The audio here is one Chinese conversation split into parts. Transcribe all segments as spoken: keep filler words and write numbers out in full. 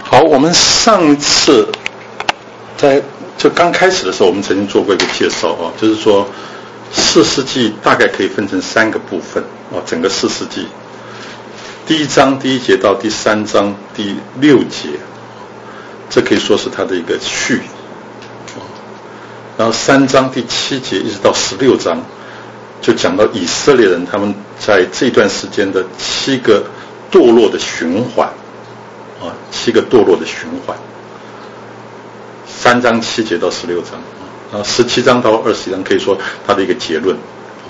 好，我们上次在就刚开始的时候，我们曾经做过一个介绍啊，就是说四世纪大概可以分成三个部分啊，整个四世纪，第一章第一节到第三章第六节，这可以说是它的一个序，然后三章第七节一直到十六章，就讲到以色列人他们在这段时间的七个堕落的循环。啊，七个堕落的循环，三章七节到十六章，然后十七章到二十章可以说它的一个结论。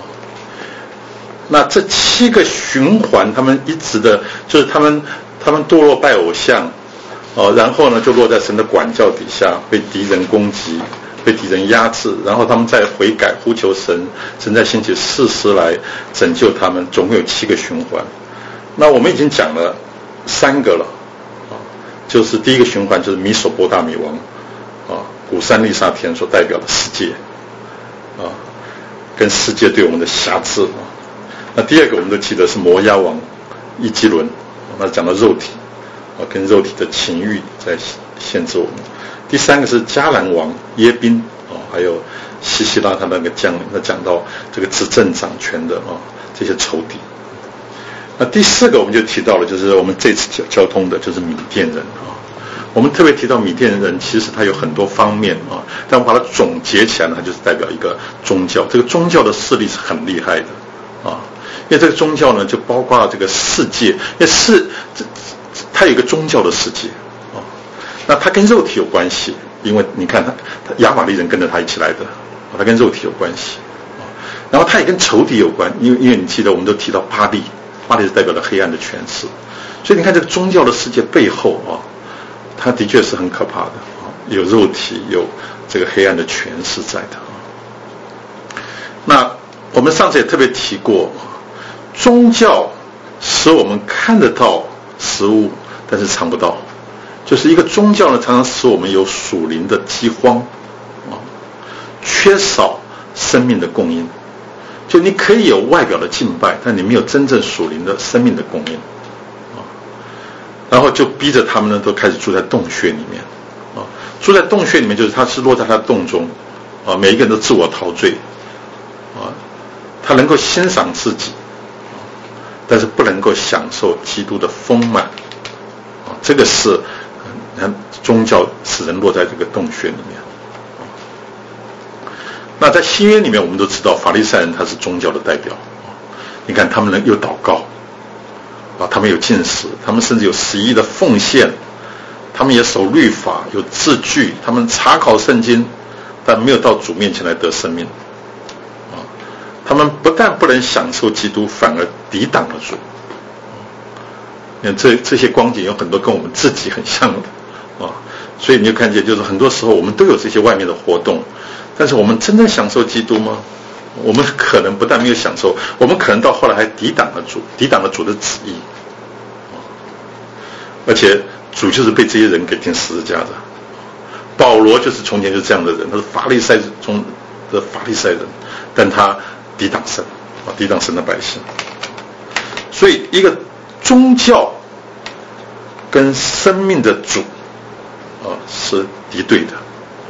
那这七个循环，他们一直的，就是他们他们堕落拜偶像，哦，然后呢就落在神的管教底下，被敌人攻击，被敌人压制，然后他们再悔改，呼求神，神再兴起士师来拯救他们，总共有七个循环。那我们已经讲了三个了。就是第一个循环，就是米索波大米王啊，古珊利沙田所代表的世界啊，跟世界对我们的辖制啊。那第二个我们都记得是摩押王伊基伦，那讲到肉体啊，跟肉体的情欲在限制我们。第三个是迦南王耶宾啊，还有西西拉他那个将领，那讲到这个执政掌权的啊这些仇敌。那第四个我们就提到了，就是我们这次交交通的就是米甸人啊。我们特别提到米甸人，其实它有很多方面啊，但我把它总结起来呢，它就是代表一个宗教。这个宗教的势力是很厉害的啊，因为这个宗教呢，就包括这个世界，因为是它有一个宗教的世界啊。那它跟肉体有关系，因为你看他亚玛力人跟着他一起来的，它跟肉体有关系啊。然后它也跟仇敌有关，因为因为你记得我们都提到巴力。巴力是代表了黑暗的权势，所以你看这个宗教的世界背后啊，它的确是很可怕的啊，有肉体，有这个黑暗的权势在的啊。那我们上次也特别提过，宗教使我们看得到食物，但是尝不到，就是一个宗教呢，常常使我们有属灵的饥荒啊，缺少生命的供应。就你可以有外表的敬拜，但你没有真正属灵的生命的供应啊，然后就逼着他们呢都开始住在洞穴里面啊，住在洞穴里面就是他是落在他的洞中啊，每一个人都自我陶醉啊，他能够欣赏自己，但是不能够享受基督的丰满啊，这个是宗教使人落在这个洞穴里面。那在新约里面，我们都知道法利赛人他是宗教的代表，你看他们能有祷告啊，他们有禁食，他们甚至有十一的奉献，他们也守律法，有字句，他们查考圣经，但没有到主面前来得生命啊。他们不但不能享受基督，反而抵挡了主。你看这这些光景有很多跟我们自己很像的啊，所以你就看见，就是很多时候我们都有这些外面的活动。但是我们真正享受基督吗？我们可能不但没有享受，我们可能到后来还抵挡了主，抵挡了主的旨意，而且主就是被这些人给钉十字架的。保罗就是从前就是这样的人，他是法利赛中的法利赛人，但他抵挡神啊，抵挡神的百姓。所以一个宗教跟生命的主啊是敌对的。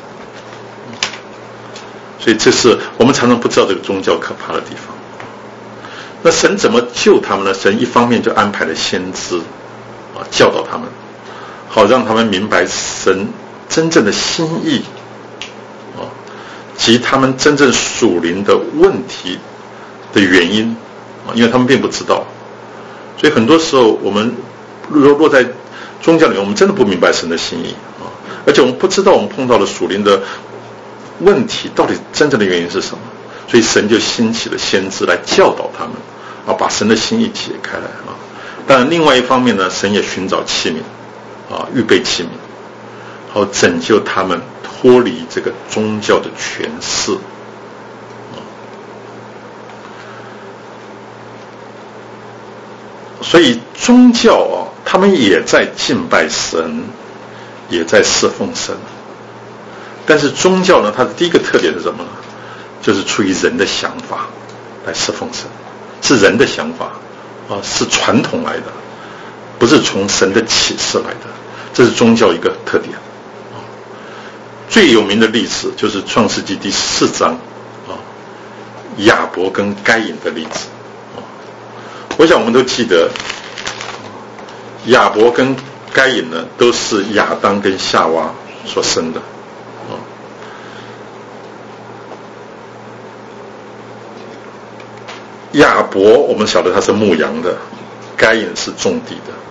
所以这是我们常常不知道这个宗教可怕的地方。那神怎么救他们呢？神一方面就安排了先知啊，教导他们，好让他们明白神真正的心意啊，及他们真正属灵的问题的原因啊，因为他们并不知道。所以很多时候我们落落在宗教里面，我们真的不明白神的心意啊，而且我们不知道我们碰到了属灵的问题到底真正的原因是什么？所以神就兴起了先知来教导他们啊，把神的心意解开来啊。当然，另外一方面呢，神也寻找器皿啊，预备器皿，好拯救他们脱离这个宗教的权势啊。所以宗教啊，他们也在敬拜神，也在侍奉神。但是宗教呢，它的第一个特点是什么呢？就是出于人的想法来侍奉神，是人的想法啊，是传统来的，不是从神的启示来的。 这是宗教一个特点。最有名的例子就是创世纪第四章啊，亚伯跟该隐的例子。我想我们都记得，亚伯跟该隐呢都是亚当跟夏娃所生的。亚伯我们晓得他是牧羊的，该隐是种地的。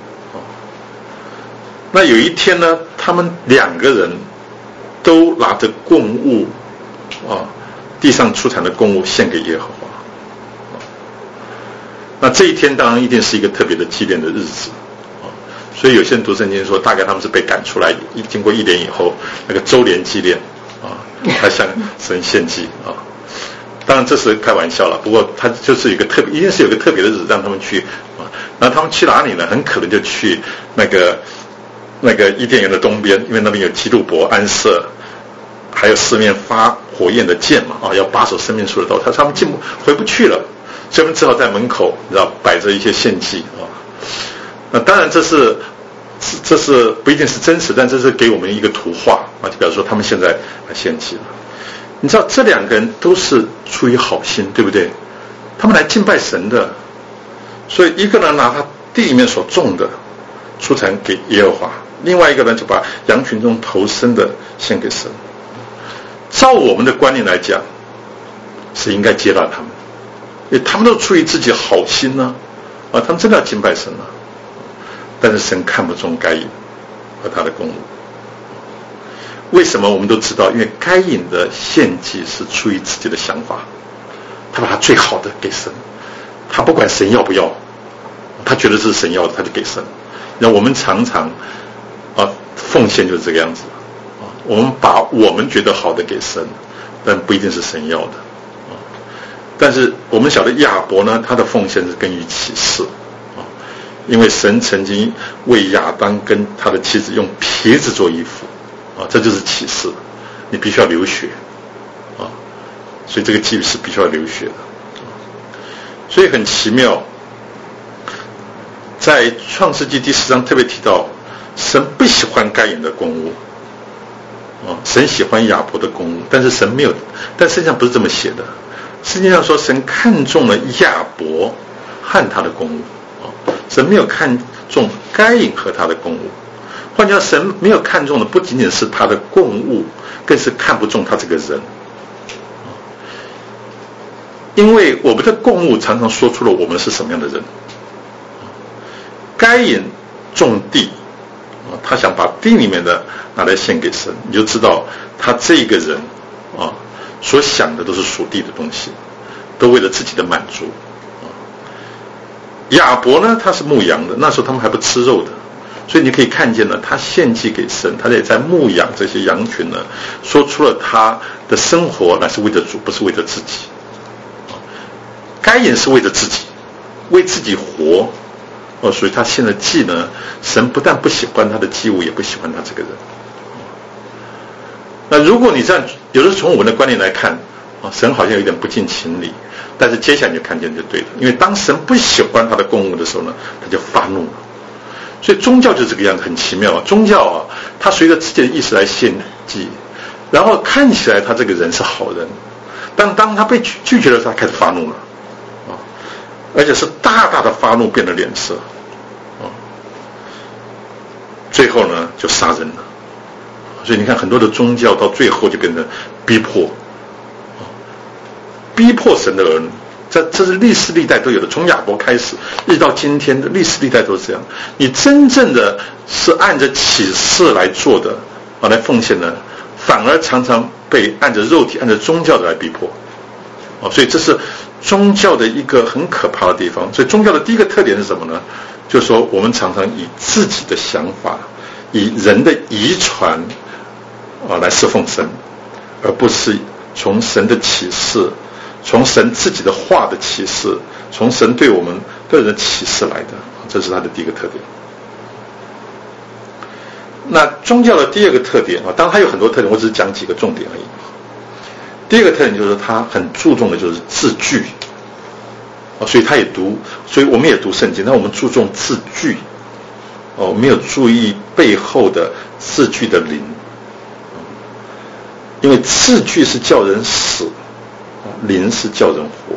那有一天呢，他们两个人都拿着供物啊，地上出产的供物献给耶和华。那这一天当然一定是一个特别的纪念的日子啊，所以有些人读圣经说，大概他们是被赶出来，经过一年以后，那个周年纪念啊，来向神献祭啊。当然这是开玩笑了，不过他就是有一个特别，一定是有一个特别的日子让他们去啊。那他们去哪里呢？很可能就去那个那个伊甸园的东边，因为那边有基路伯、安瑟，还有四面发火焰的剑嘛，啊，要把守生命树的道，他他们进不回不去了，所以他们只好在门口，你知道摆着一些献祭啊。那当然这是这是不一定是真实，但这是给我们一个图画啊，就比如说他们现在来献祭了。你知道这两个人都是出于好心，对不对？他们来敬拜神的，所以一个人拿他地里面所种的出产给耶和华，另外一个人就把羊群中头生的献给神。照我们的观念来讲，是应该接纳他们，因为他们都出于自己好心呢、啊，啊，他们真的要敬拜神啊。但是神看不中该隐和他的公物。为什么我们都知道？因为该隐的献祭是出于自己的想法，他把他最好的给神，他不管神要不要，他觉得这是神要的，他就给神。那我们常常啊奉献就是这个样子啊，我们把我们觉得好的给神，但不一定是神要的啊。但是我们晓得亚伯呢，他的奉献是根于启示啊，因为神曾经为亚当跟他的妻子用皮子做衣服。啊，这就是启示，你必须要流血啊，所以这个祭是必须要流血的，所以很奇妙。在创世纪第四章特别提到，神不喜欢该隐的公物啊，神喜欢亚伯的公物，但是神没有，但圣经上不是这么写的。圣经上说，神看中了亚伯和他的公物啊，神没有看中该隐和他的公物。换句话说，神没有看重的不仅仅是他的供物，更是看不中他这个人。因为我们的供物常常说出了我们是什么样的人。该隐种地，他想把地里面的拿来献给神，你就知道他这个人啊，所想的都是属地的东西，都为了自己的满足。亚伯呢，他是牧羊的，那时候他们还不吃肉的。所以你可以看见呢，他献祭给神，他也在牧养这些羊群呢，说出了他的生活乃是为着主，不是为着自己。该隐是为着自己，为自己活，哦，所以他献的祭呢，神不但不喜欢他的祭物，也不喜欢他这个人。那如果你这样，有的时候从我们的观念来看，啊，神好像有点不近情理，但是接下来你就看见就对了，因为当神不喜欢他的供物的时候呢，他就发怒了。所以宗教就是这个样子，很奇妙啊！宗教啊，他随着自己的意识来献祭，然后看起来他这个人是好人，但当他被拒绝的时候，他开始发怒了啊，而且是大大的发怒，变了脸色啊，最后呢就杀人了。所以你看，很多的宗教到最后就变成逼迫啊，逼迫神的儿女。这这是历史历代都有的，从亚伯开始，一直到今天的历史历代都是这样。你真正的是按着启示来做的啊，来奉献呢，反而常常被按着肉体、按着宗教的来逼迫啊。所以这是宗教的一个很可怕的地方。所以宗教的第一个特点是什么呢？就是说我们常常以自己的想法，以人的遗传啊来侍奉神，而不是从神的启示。从神自己的话的启示，从神对我们个人的启示来的，这是他的第一个特点。那宗教的第二个特点啊，当然它有很多特点，我只是讲几个重点而已。第一个特点就是他很注重的就是字句啊，所以他也读，所以我们也读圣经，但我们注重字句哦，没有注意背后的字句的灵，因为字句是叫人死，灵是叫人活。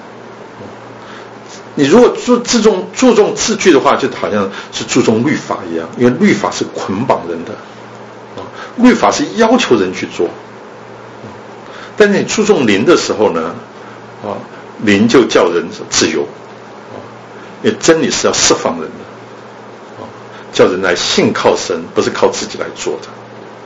你如果注注重注重字句的话，就好像是注重律法一样，因为律法是捆绑人的，律法是要求人去做。但是你注重灵的时候呢，啊，灵就叫人自由，因为真理是要释放人的，叫人来信靠神，不是靠自己来做的。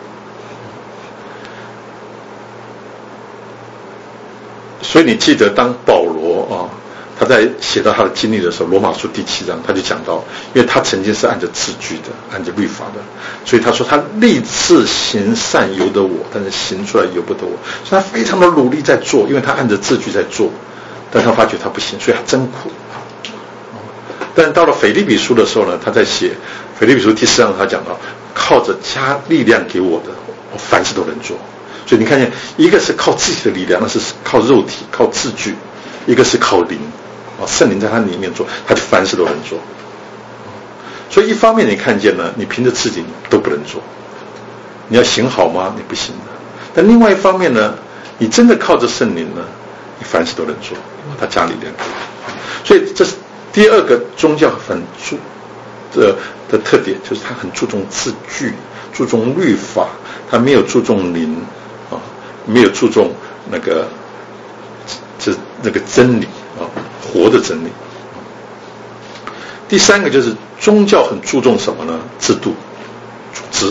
所以你记得，当保罗啊，他在写到他的经历的时候，罗马书第七章他就讲到，因为他曾经是按着字句的，按着律法的，所以他说他立志行善由得我，但是行出来由不得我，所以他非常的努力在做，因为他按着字句在做，但他发觉他不行，所以他真苦。但是到了腓立比书的时候呢，他在写腓立比书第四章，他讲到靠着加力量给我的，我凡事都能做。所以你看见，一个是靠自己的力量，那是靠肉体靠字句；一个是靠灵，啊，圣灵在他里面做，他就凡事都能做。所以一方面你看见呢，你凭着自己都不能做，你要行好吗？你不行的。但另外一方面呢，你真的靠着圣灵呢，你凡事都能做，他加力量。所以这是第二个宗教很注的的特点，就是他很注重字句，注重律法，他没有注重灵啊，没有注重那个这那个真理啊，活的真理。第三个就是宗教很注重什么呢？制度、组织。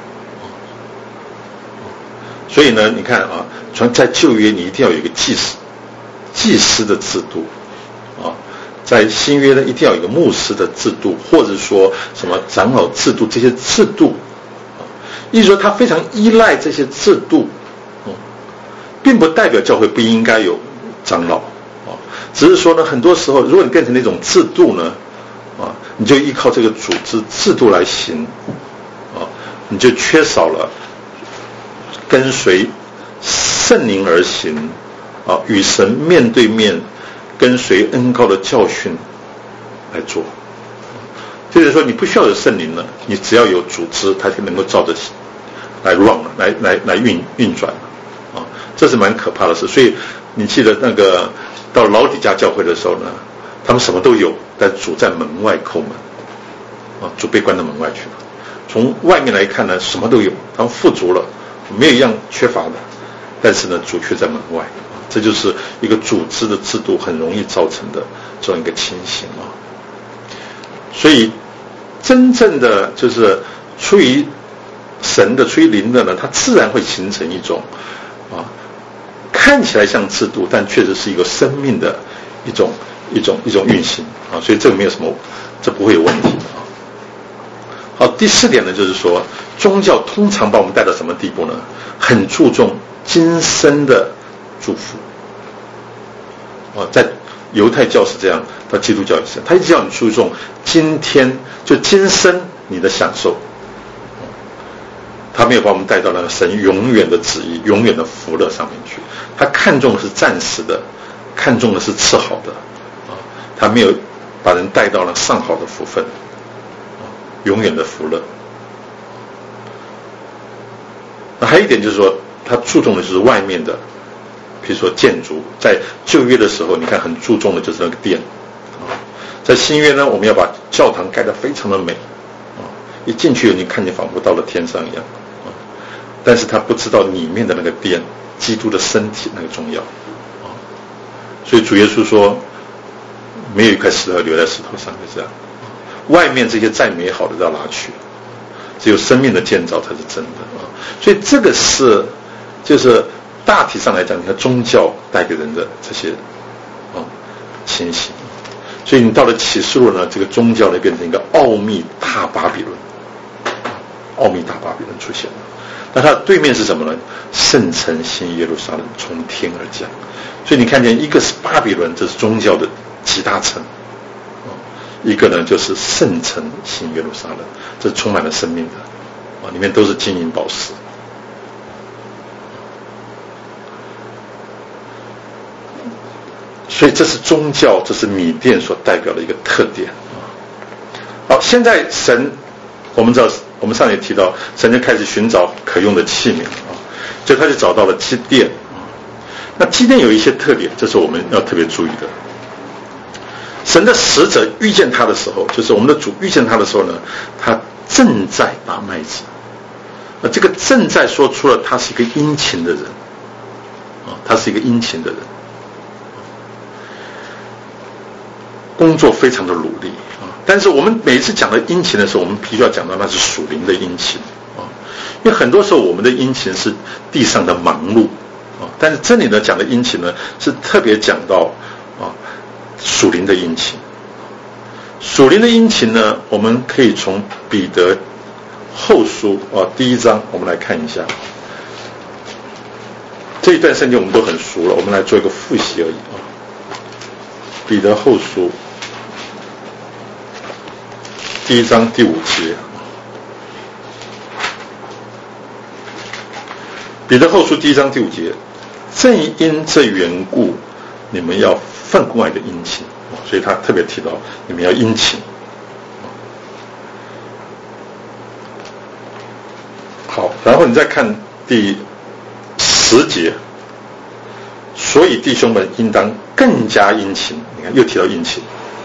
所以呢，你看啊，从在旧约你一定要有一个祭司、祭司的制度啊，在新约呢一定要有一个牧师的制度，或者说什么长老制度，这些制度啊，意思说他非常依赖这些制度，嗯，并不代表教会不应该有长老啊，只是说呢，很多时候如果你变成那种制度呢，啊，你就依靠这个组织制度来行，啊，你就缺少了跟随圣灵而行，啊，与神面对面跟随恩膏的教训来做。就是说，你不需要有圣灵了，你只要有组织，它就能够照着来 run 来来来运运转，啊，这是蛮可怕的事。所以你记得那个到老底嘉教会的时候呢，他们什么都有，但主在门外叩门，啊，主被关到门外去了。从外面来看呢，什么都有，他们富足了，没有一样缺乏的，但是呢，主却在门外。这就是一个组织的制度很容易造成的这样一个情形啊。所以真正的就是出于神的、出于灵的呢，它自然会形成一种啊，看起来像制度，但确实是一个生命的一种一种一种运行啊。所以这个没有什么，这不会有问题啊。好，第四点呢，就是说宗教通常把我们带到什么地步呢？很注重今生的祝福啊，在犹太教是这样，到基督教也是，他一直要你注重今天，就今生你的享受，他没有把我们带到那个神永远的旨意、永远的福乐上面去。他看重的是暂时的，看重的是次好的啊，他没有把人带到了上好的福分，永远的福乐。那还有一点就是说，他注重的就是外面的。比如说建筑，在旧约的时候，你看很注重的就是那个殿啊。在新约呢，我们要把教堂盖得非常的美啊，一进去你看见仿佛到了天上一样啊。但是他不知道里面的那个殿，基督的身体那个重要啊。所以主耶稣说，没有一块石头留在石头上，就这样。外面这些再美好的都要拿去，只有生命的建造才是真的啊。所以这个是就是。大体上来讲，你看宗教带给人的这些啊情形，所以你到了启示录呢，这个宗教呢变成一个奥秘大巴比伦，奥秘大巴比伦出现了。那它的对面是什么呢？圣城新耶路撒冷从天而降。所以你看见一个是巴比伦，这是宗教的集大成啊；一个呢就是圣城新耶路撒冷，这是充满了生命的啊，里面都是金银宝石。所以这是宗教，这是米甸所代表的一个特点啊。好，现在神我们知道，我们上也提到，神就开始寻找可用的器皿啊，就他就找到了基甸啊。那基甸有一些特点，这是我们要特别注意的。神的使者遇见他的时候，就是我们的主遇见他的时候呢，他正在拔麦子。那这个正在说出了他是一个殷勤的人啊，他是一个殷勤的人，工作非常的努力啊。但是我们每一次讲的殷勤的时候，我们必须要讲到那是属灵的殷勤啊，因为很多时候我们的殷勤是地上的忙碌啊，但是这里呢讲的殷勤呢，是特别讲到啊属灵的殷勤。属灵的殷勤呢，我们可以从彼得后书啊第一章，我们来看一下。这一段圣经我们都很熟了，我们来做一个复习而已啊。彼得后书第一章第五节，彼得后书第一章第五节，正因这缘故，你们要分外的殷勤，所以他特别提到你们要殷勤。好，然后你再看第十节，所以弟兄们应当更加殷勤。你看又提到殷勤，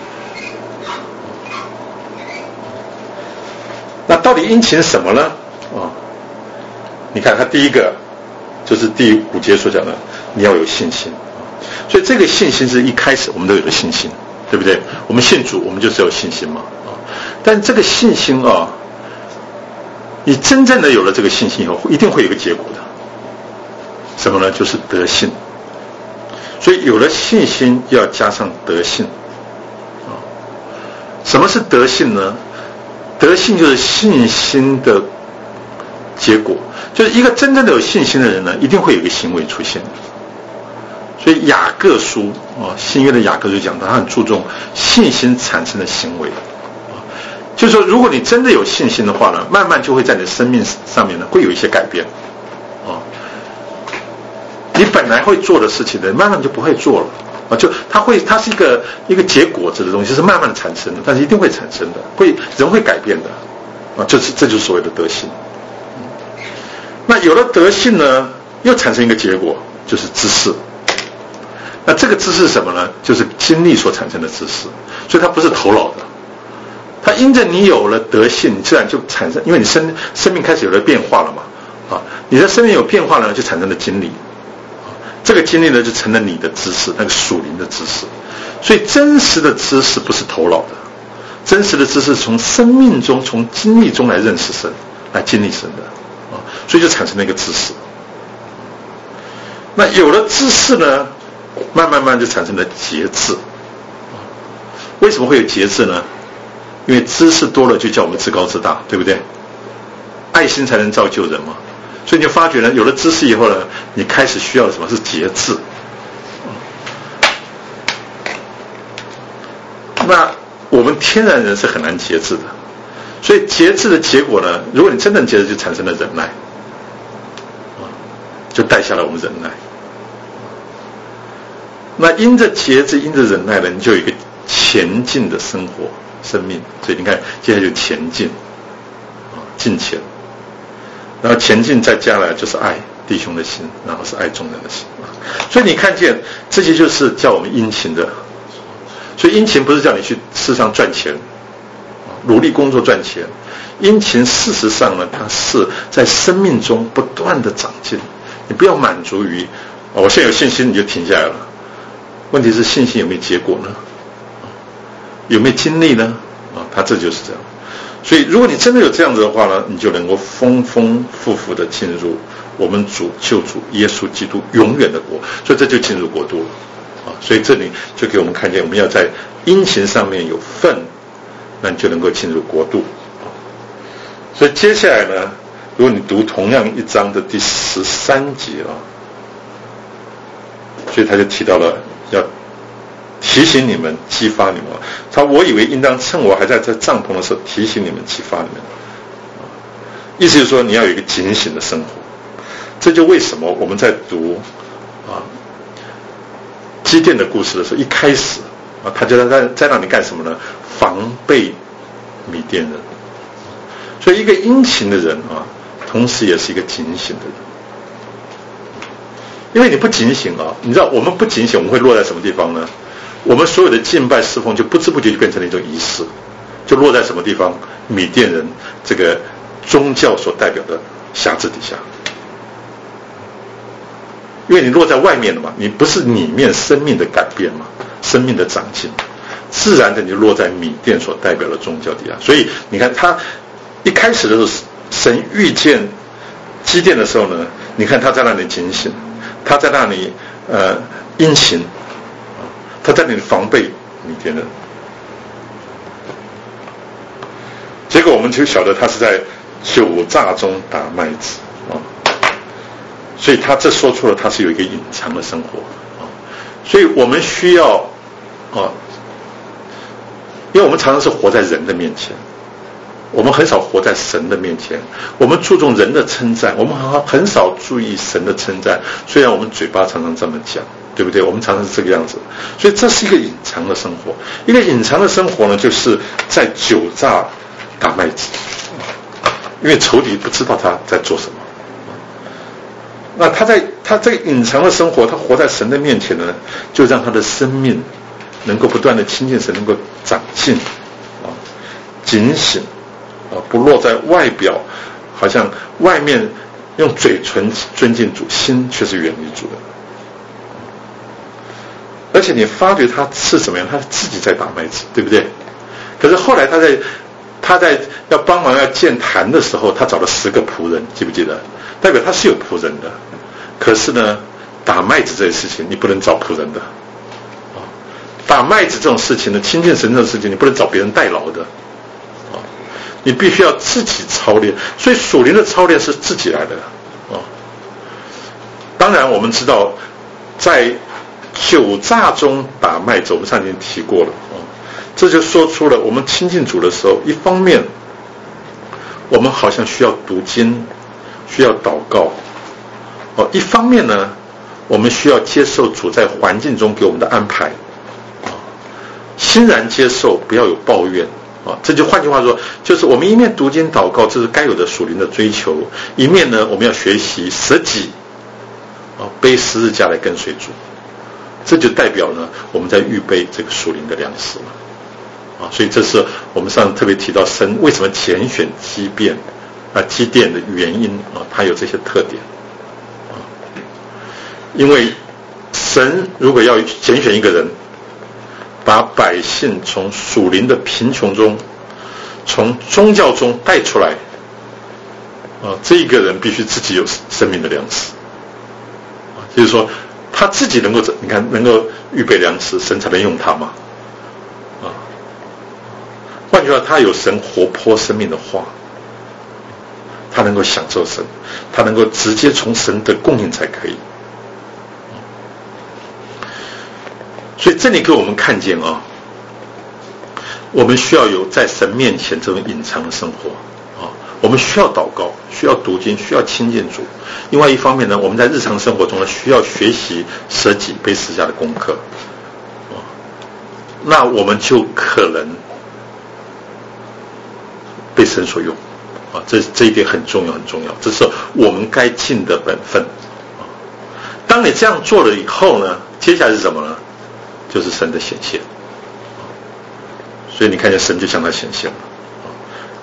那到底殷勤什么呢？啊，你看他第一个就是第五节所讲的，你要有信心。所以这个信心是一开始我们都有的信心，对不对？我们信主，我们就是有信心嘛啊。但这个信心啊，你真正的有了这个信心以后，一定会有一个结果的。什么呢？就是德性。所以有了信心，要加上德性啊。什么是德性呢？德性就是信心的结果，就是一个真正的有信心的人呢，一定会有一个行为出现。所以雅各书啊，新约的雅各就讲到，他很注重信心产生的行为啊，就是说，如果你真的有信心的话呢，慢慢就会在你的生命上面呢，会有一些改变啊。你本来会做的事情呢，慢慢就不会做了啊，就它会，它是一个一个结果子的东西，是慢慢的产生的，但是一定会产生的，会人会改变的啊，就是这就是所谓的德性。那有了德性呢，又产生一个结果，就是知识。那这个知识是什么呢？就是经历所产生的知识，所以它不是头脑的，它因着你有了德性，你自然就产生，因为你生生命开始有了变化了嘛，啊，你的生命有变化了，就产生了经历，这个经历呢就成了你的知识，那个属灵的知识。所以真实的知识不是头脑的，真实的知识从生命中、从经历中来认识神，来经历神的啊，所以就产生了一个知识。那有了知识呢，慢慢慢就产生了节制。为什么会有节制呢？因为知识多了就叫我们自高自大，对不对？爱心才能造就人嘛。所以你就发觉呢，有了知识以后呢，你开始需要的什么是节制。那我们天然人是很难节制的，所以节制的结果呢，如果你真正节制，就产生了忍耐，就带下了我们忍耐。那因着节制，因着忍耐呢，你就有一个前进的生活生命。所以你看，接下来就前进啊，进前，然后前进再加来就是爱弟兄的心，然后是爱众人的心啊。所以你看见这些就是叫我们殷勤的。所以殷勤不是叫你去世上赚钱，努力工作赚钱。殷勤事实上呢，它是在生命中不断的长进。你不要满足于我现在有信心你就停下来了。问题是信心有没有结果呢？有没有经历呢？啊，他这就是这样。所以如果你真的有这样子的话呢，你就能够丰丰富富的进入我们主救主耶稣基督永远的国。所以这就进入国度了啊。所以这里就给我们看见，我们要在殷勤上面有份，那你就能够进入国度。所以接下来呢，如果你读同样一章的第十三节啊，所以他就提到了要提醒你们，激发你们。他我以为应当趁我还在这帐篷的时候提醒你们，激发你们。意思就是说你要有一个警醒的生活。这就为什么我们在读啊基甸的故事的时候，一开始啊他就在在让你干什么呢？防备米甸人。 所以一个殷勤的人啊，同时也是一个警醒的人。因为你不警醒啊，你知道我们不警醒，我们会落在什么地方呢？我们所有的敬拜侍奉就不知不觉就变成了一种仪式，就落在什么地方？米甸人这个宗教所代表的辖制底下。因为你落在外面了嘛，你不是里面生命的改变嘛，生命的长进，自然的你就落在米甸所代表的宗教底下。所以你看他一开始的时候，神遇见基甸的时候呢，你看他在那里警醒，他在那里呃殷勤，他在那里防备米甸人。结果我们就晓得他是在酒榨中打麦子啊，所以他这说出了他是有一个隐藏的生活啊，所以我们需要啊，因为我们常常是活在人的面前，我们很少活在神的面前，我们注重人的称赞，我们很少注意神的称赞，虽然我们嘴巴常常这么讲，对不对？我们常常是这个样子，所以这是一个隐藏的生活。一个隐藏的生活呢，就是在酒榨打麦子，因为仇敌不知道他在做什么。那他在他这个隐藏的生活，他活在神的面前呢，就让他的生命能够不断的亲近神，能够长进啊，警醒啊，不落在外表，好像外面用嘴唇尊敬主，心却是远离主的。而且你发觉他是怎么样，他自己在打麦子，对不对？可是后来他在他在要帮忙要建坛的时候，他找了十个仆人，记不记得？代表他是有仆人的。可是呢，打麦子这件事情你不能找仆人的，打麦子这种事情呢，亲近神这种事情你不能找别人代劳的，你必须要自己操练。所以属灵的操练是自己来的啊。当然我们知道，在酒榨中打麦子，我们上已经提过了啊。这就说出了我们亲近主的时候，一方面我们好像需要读经，需要祷告哦；一方面呢，我们需要接受主在环境中给我们的安排啊，欣然接受，不要有抱怨啊。这就换句话说，就是我们一面读经祷告，这是该有的属灵的追求；一面呢，我们要学习舍己啊，背十字架来跟随主。这就代表呢，我们在预备这个属灵的粮食了。啊，所以这是我们上次特别提到神为什么拣选基甸啊基甸的原因啊，它有这些特点啊。因为神如果要拣选一个人，把百姓从属灵的贫穷中，从宗教中带出来啊，这一个人必须自己有生命的粮食啊，就是说他自己能够你看能够预备粮食，神才能用他嘛。换句话，他有神活泼生命的话，他能够享受神，他能够直接从神的供应才可以。所以这里给我们看见啊，我们需要有在神面前这种隐藏的生活啊，我们需要祷告，需要读经，需要亲近主。另外一方面呢，我们在日常生活中呢，需要学习舍己背十字架的功课啊，那我们就可能被神所用啊，这这一点很重要很重要，这是我们该尽的本分啊。当你这样做了以后呢，接下来是什么呢？就是神的显现。所以你看见神就向他显现了啊。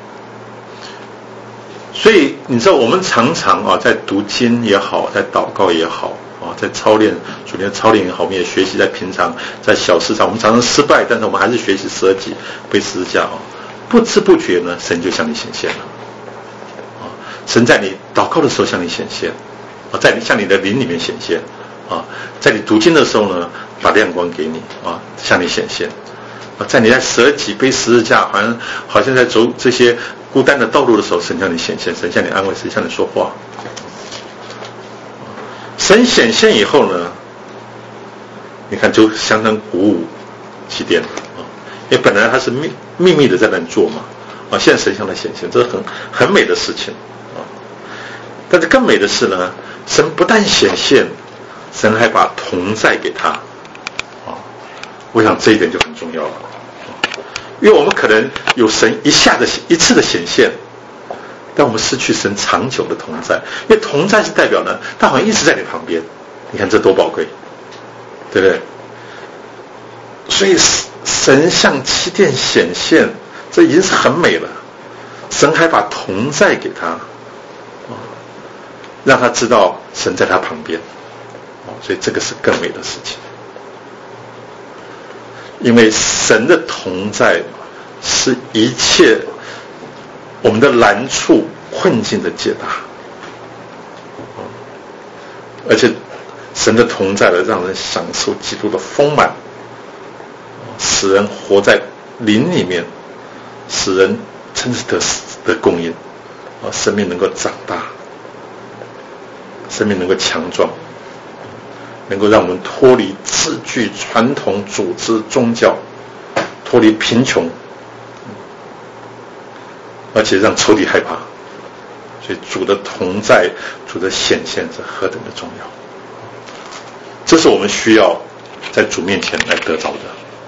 所以你知道我们常常啊，在读经也好，在祷告也好啊，在操练属灵的操练也好，我们也学习在平常在小事上，我们常常失败，但是我们还是学习舍己背十字架啊。不知不觉呢，神就向你显现了啊！神在你祷告的时候向你显现啊，在你向你的灵里面显现啊，在你读经的时候呢，把亮光给你啊，向你显现啊，在你在舍己背十字架，好像好像在走这些孤单的道路的时候，神向你显现，神向你安慰，神向你说话。神显现以后呢，你看就相当鼓舞基甸了啊，因为本来他是秘秘密的在那里做嘛，啊，现在神向他显现，这是很很美的事情啊。但是更美的是呢，神不但显现，神还把同在给他啊。我想这一点就很重要了，因为我们可能有神一下的一次的显现， 但我们失去神长久的同在，因为同在是代表呢，他好像一直在你旁边，你看这多宝贵，对不对？所以神向基甸显现，这已经是很美了。神还把同在给他，让他知道神在他旁边，所以这个是更美的事情。因为神的同在是一切我们的难处困境的解答，而且神的同在了，让人享受基督的丰满，使人活在灵里面，使人真是得得供应，生命能够长大，生命能够强壮，能够让我们脱离字句、传统、组织、宗教，脱离贫穷，而且让仇敌害怕。所以主的同在、主的显现是何等的重要，这是我们需要在主面前来得着的。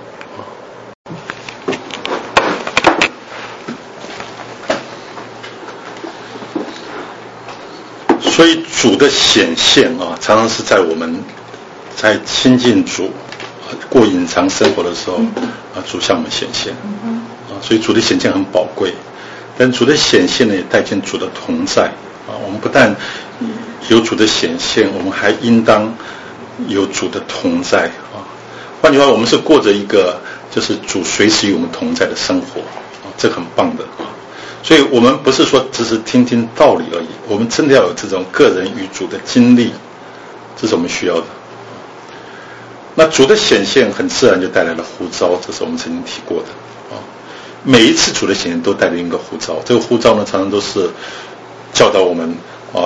所以主的显现啊，常常是在我们在亲近主、过隐藏生活的时候啊，主向我们显现啊，所以主的显现很宝贵。但主的显现呢，也带进主的同在啊。我们不但有主的显现，我们还应当有主的同在啊。换句话，我们是过着一个就是主随时与我们同在的生活啊，这很棒的啊。所以我们不是说只是听听道理而已，我们真的要有这种个人与主的经历，这是我们需要的。那主的显现很自然就带来了呼召，这是我们曾经提过的啊。每一次主的显现都带来一个呼召，这个呼召呢，常常都是教导我们啊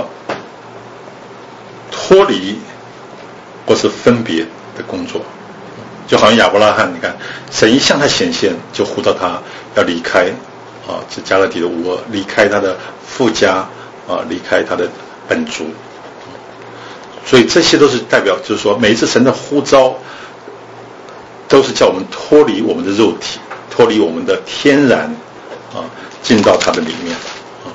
脱离或是分别的工作，就好像亚伯拉罕，你看神一向他显现，就呼召他要离开啊，这加勒底的乌尔，离开他的父家啊，离开他的本族。所以这些都是代表，就是说每一次神的呼召都是叫我们脱离我们的肉体，脱离我们的天然啊，进到他的里面啊。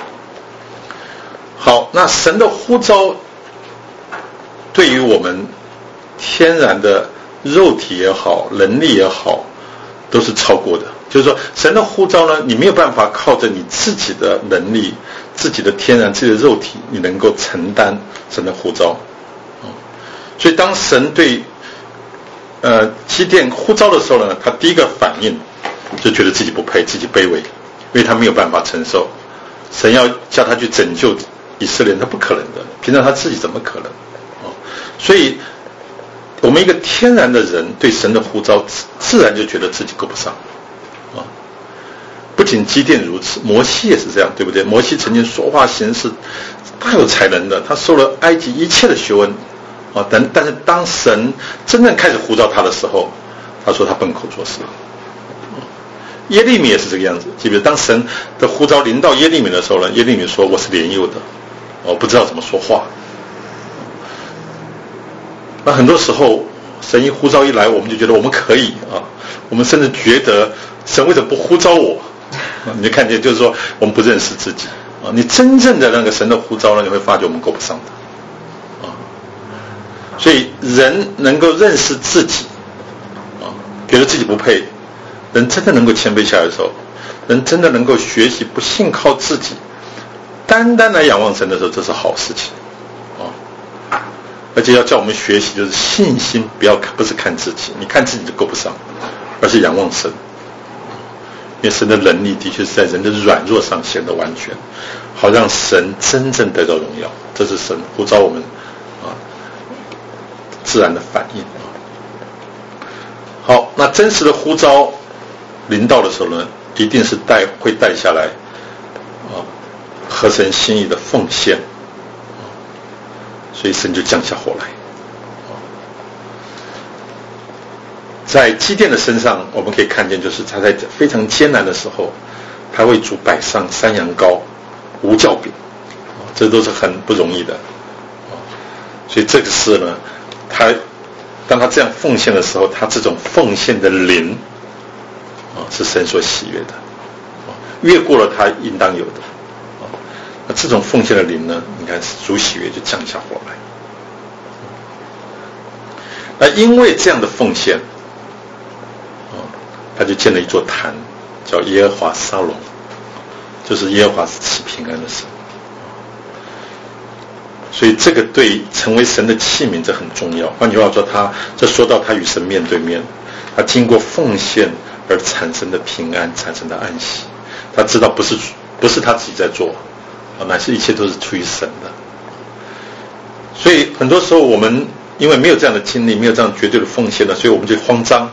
好，那神的呼召对于我们天然的肉体也好，能力也好，都是超过的。就是说神的呼召呢，你没有办法靠着你自己的能力、自己的天然、自己的肉体，你能够承担神的呼召。所以当神对呃基甸呼召的时候呢，他第一个反应就觉得自己不配，自己卑微，因为他没有办法承受神要叫他去拯救以色列人，他不可能的，凭着他自己怎么可能？所以我们一个天然的人对神的呼召自然就觉得自己够不上啊。不仅基甸如此，摩西也是这样，对不对？摩西曾经说话行事大有才能的，他受了埃及一切的学问啊，但但是当神真正开始呼召他的时候，他说他笨口拙舌。耶利米也是这个样子，记不记得当神的呼召临到耶利米的时候呢，耶利米说我是年幼的，我不知道怎么说话。那很多时候神一呼召一来，我们就觉得我们可以啊，我们甚至觉得神为什么不呼召我？你就看见就是说我们不认识自己啊。你真正的那个神的呼召呢，你会发觉我们够不上的啊。所以人能够认识自己啊，觉得自己不配，人真的能够谦卑下来的时候，人真的能够学习不信靠自己，单单来仰望神的时候，这是好事情啊。而且要叫我们学习，就是信心不要不是看自己，你看自己就够不上，而是仰望神，因为神的能力的确是在人的软弱上显得完全，好让神真正得到荣耀。这是神呼召我们啊自然的反应啊。好，那真实的呼召临到的时候呢，一定是带会带下来啊合神心意的奉献。所以神就降下火来。在基甸的身上我们可以看见，就是他在非常艰难的时候，他为主摆上山羊羔、无酵饼，这都是很不容易的。所以这个事呢，他当他这样奉献的时候，他这种奉献的灵啊，是神所喜悦的，越过了他应当有的。 那这种奉献的灵呢，你看主喜悦就降下火来。那因为这样的奉献，哦，他就建了一座坛，叫耶和华沙龙，就是耶和华是赐平安的神。所以这个对成为神的器皿这很重要。换句话说，他这说到他与神面对面，他经过奉献而产生的平安，产生的安息。他知道不是不是他自己在做，乃是一切都是出于神的。所以很多时候我们因为没有这样的经历，没有这样绝对的奉献了，所以我们就慌张，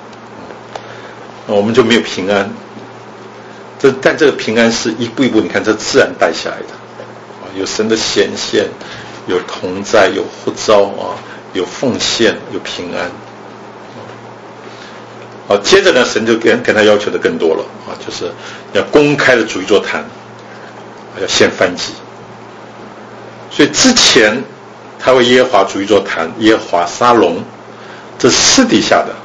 我们就没有平安。这但这个平安是一步一步，你看这自然带下来的。有神的显现，有同在，有呼召啊，有奉献，有平安。好，接着呢，神就跟跟他要求的更多了啊，就是要公开的筑一座坛，要献燔祭。所以之前他为耶和华筑一座坛，耶和华沙龙，这是私底下的，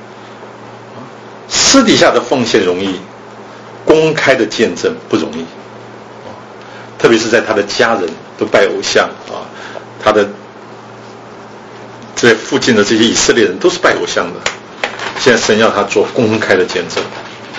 私底下的奉献容易，公开的见证不容易。特别是在他的家人都拜偶像啊，他的这附近的这些以色列人都是拜偶像的。现在神要他做公开的见证，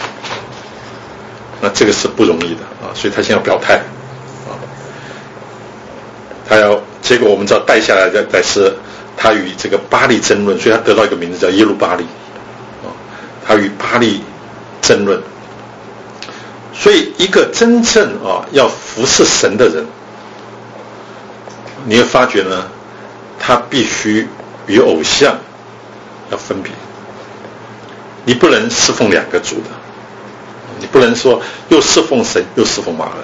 那这个是不容易的啊，所以他现在要表态啊，他要结果我们知道带下来的来是他与这个巴力争论，所以他得到一个名字叫耶路巴力啊，他与巴力争论。所以一个真正啊要服侍神的人，你会发觉呢，他必须与偶像要分别。你不能侍奉两个主的，你不能说又侍奉神又侍奉马人。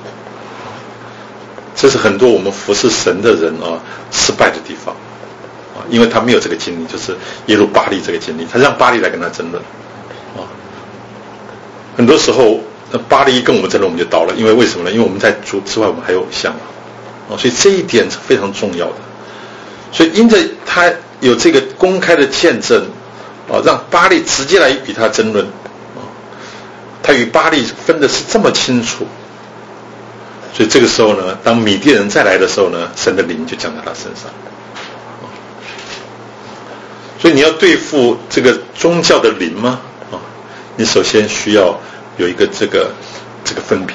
这是很多我们服侍神的人啊失败的地方啊，因为他没有这个经历，就是耶路巴力这个经历，他让巴力来跟他争论啊。很多时候那巴力跟我们争论，我们就倒了，因为为什么呢？因为我们在主之外，我们还有偶像啊，所以这一点是非常重要的。所以因着他有这个公开的见证啊，让巴力直接来与他争论啊，他与巴力分的是这么清楚，所以这个时候呢，当米甸人再来的时候呢，神的灵就降在他身上。所以你要对付这个宗教的灵吗？啊，你首先需要有一个这个这个分别，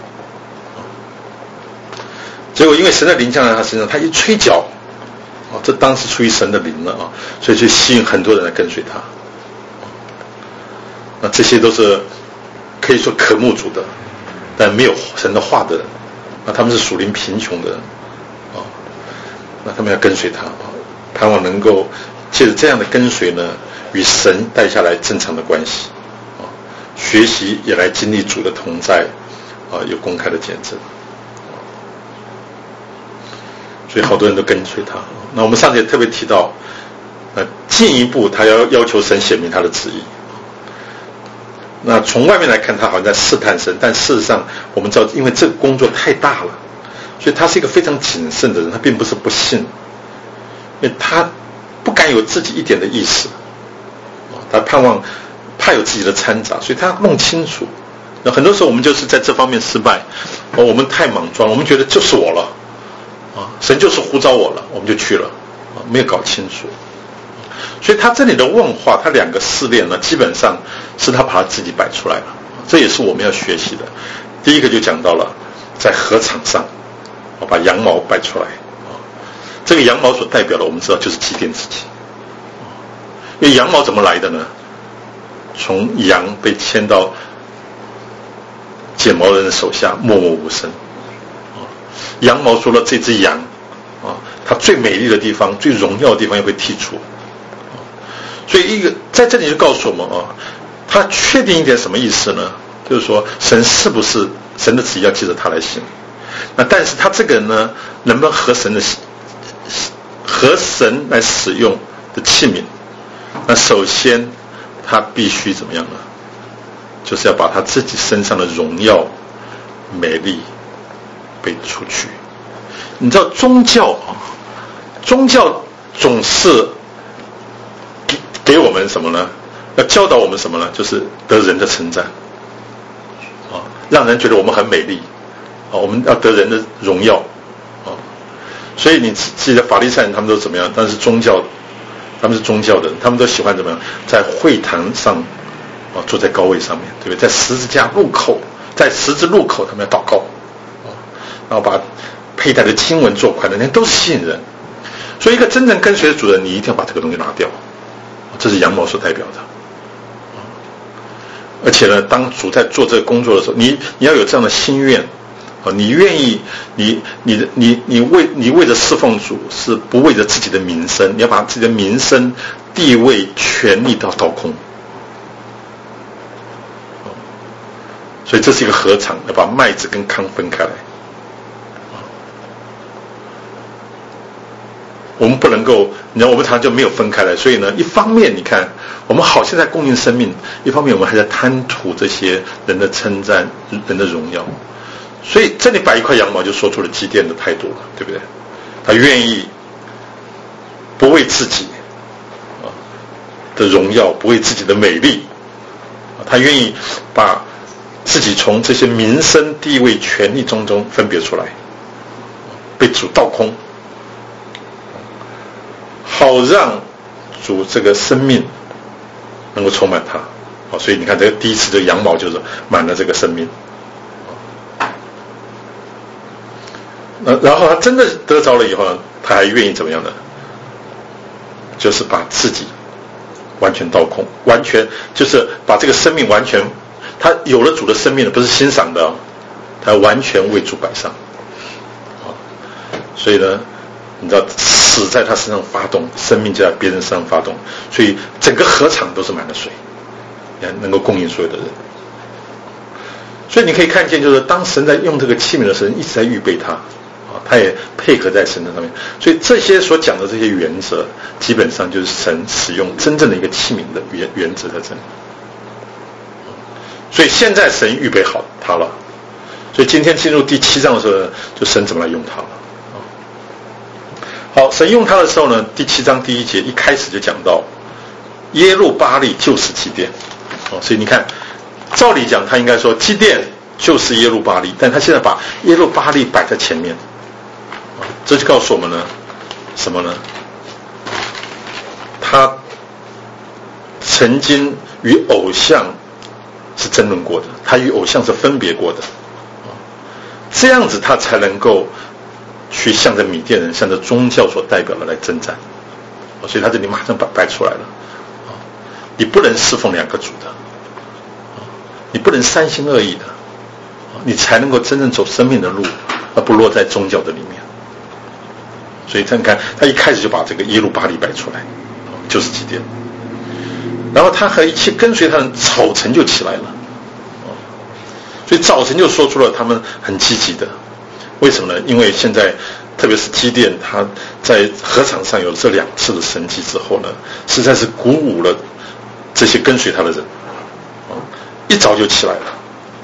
结果因为神的灵降在他身上，他一吹角，啊，这当时出于神的灵了啊，所以就吸引很多人来跟随他。那这些都是可以说渴慕主的，但没有神的话的人，那他们是属灵贫穷的人啊，那他们要跟随他啊，盼望能够借着这样的跟随呢，与神带下来正常的关系。学习也来经历主的同在啊，有公开的见证，所以好多人都跟随他。那我们上次也特别提到，呃，进一步他要要求神显明他的旨意。那从外面来看，他好像在试探神，但事实上我们知道，因为这个工作太大了，所以他是一个非常谨慎的人，他并不是不信，因为他不敢有自己一点的意识，他盼望。怕有自己的掺杂，所以他弄清楚。那很多时候我们就是在这方面失败，哦，我们太莽撞，我们觉得就是我了，啊，神就是呼召我了，我们就去了，啊，没有搞清楚。所以他这里的问话，他两个试炼呢，基本上是他把他自己摆出来了，这也是我们要学习的。第一个就讲到了在禾场上，我把羊毛摆出来，啊，这个羊毛所代表的，我们知道就是祭奠自己，因为羊毛怎么来的呢？从羊被牵到剪毛人的手下，默默无声。羊毛说了，这只羊啊，它最美丽的地方、最荣耀的地方又被剔除。所以一个在这里就告诉我们啊，他确定一点什么意思呢？就是说，神是不是神的旨意要借着他来行？那但是他这个人呢，能不能合神的合神来使用的器皿？那首先。他必须怎么样呢？就是要把他自己身上的荣耀、美丽背出去。你知道宗教啊，宗教总是给给我们什么呢？要教导我们什么呢？就是得人的称赞啊，让人觉得我们很美丽啊，我们要得人的荣耀啊，所以你记得法利赛人他们都怎么样？他们是宗教，他们是宗教的人，他们都喜欢怎么样？在会堂上啊，坐在高位上面，对不对？在十字架路口，在十字路口他们要祷告啊，然后把佩戴的经文做款的，那都是吸引人。所以一个真正跟随的主人，你一定要把这个东西拿掉，这是羊毛所代表的。而且呢，当主在做这个工作的时候，你你要有这样的心愿啊，你愿意，你你你你为你为着侍奉主，是不为着自己的名声，你要把自己的名声、地位、权力都要倒空。所以这是一个合场，要把麦子跟糠分开来。我们不能够，你知道，我们常常就没有分开来。所以呢，一方面你看，我们好像在供应生命，一方面我们还在贪图这些人的称赞、人的荣耀。所以这里摆一块羊毛，就说出了基甸的态度了，对不对？他愿意不为自己啊的荣耀，不为自己的美丽，他愿意把自己从这些民生、地位、权力中中分别出来，被主倒空。好让主这个生命能够充满他，好，所以你看这个第一次的羊毛就是满了这个生命。那然后他真的得着了以后呢，他还愿意怎么样呢？就是把自己完全倒空，完全就是把这个生命完全，他有了主的生命了，不是欣赏的哦，他完全为主摆上。好，所以呢，你知道死在他身上发动，生命就在别人身上发动，所以整个禾场都是满了水，能够供应所有的人。所以你可以看见，就是当神在用这个器皿的时候，一直在预备他啊，他也配合在神的上面。所以这些所讲的这些原则，基本上就是神使用真正的一个器皿的原原则在这里。所以现在神预备好他了，所以今天进入第七章的时候，就神怎么来用他了。好，神用他的时候呢，第七章第一节一开始就讲到耶路巴力就是基甸，哦，所以你看，照理讲他应该说基甸就是耶路巴力，但他现在把耶路巴力摆在前面，哦，这就告诉我们呢什么呢？他曾经与偶像是争论过的，他与偶像是分别过的，哦，这样子他才能够去向着米甸人，向着宗教所代表的来征战，所以他这里马上摆摆出来了。你不能侍奉两个主的，你不能三心二意的，你才能够真正走生命的路，而不落在宗教的里面。所以你看，他一开始就把这个耶路巴力摆出来，就是基甸。然后他和一切跟随他的人早晨就起来了，所以早晨就说出了他们很积极的。为什么呢？因为现在特别是基甸他在禾场上有这两次的神迹之后呢，实在是鼓舞了这些跟随他的人，一早就起来了。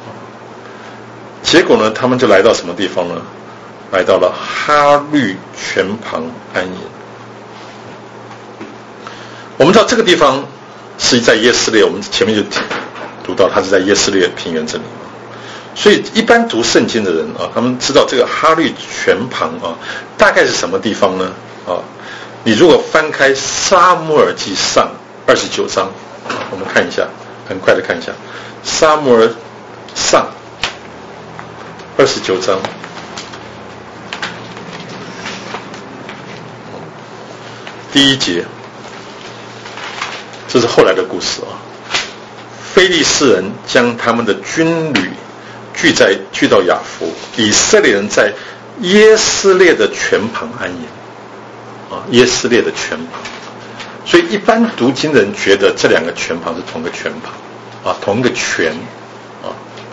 结果呢，他们就来到什么地方呢？来到了哈律泉旁安营。我们知道这个地方是在耶斯列，我们前面就读到它是在耶斯列平原这里。所以一般读圣经的人啊，他们知道这个哈律泉旁啊，大概是什么地方呢？啊，你如果翻开撒母耳记上二十九章，我们看一下，很快的看一下撒母耳上二十九章第一节，这是后来的故事啊。非利士人将他们的军旅聚在聚到雅弗，以色列人在耶斯列的泉旁安营啊，耶斯列的泉旁。所以一般读经的人觉得这两个泉旁是同一个泉旁啊，同一个泉啊。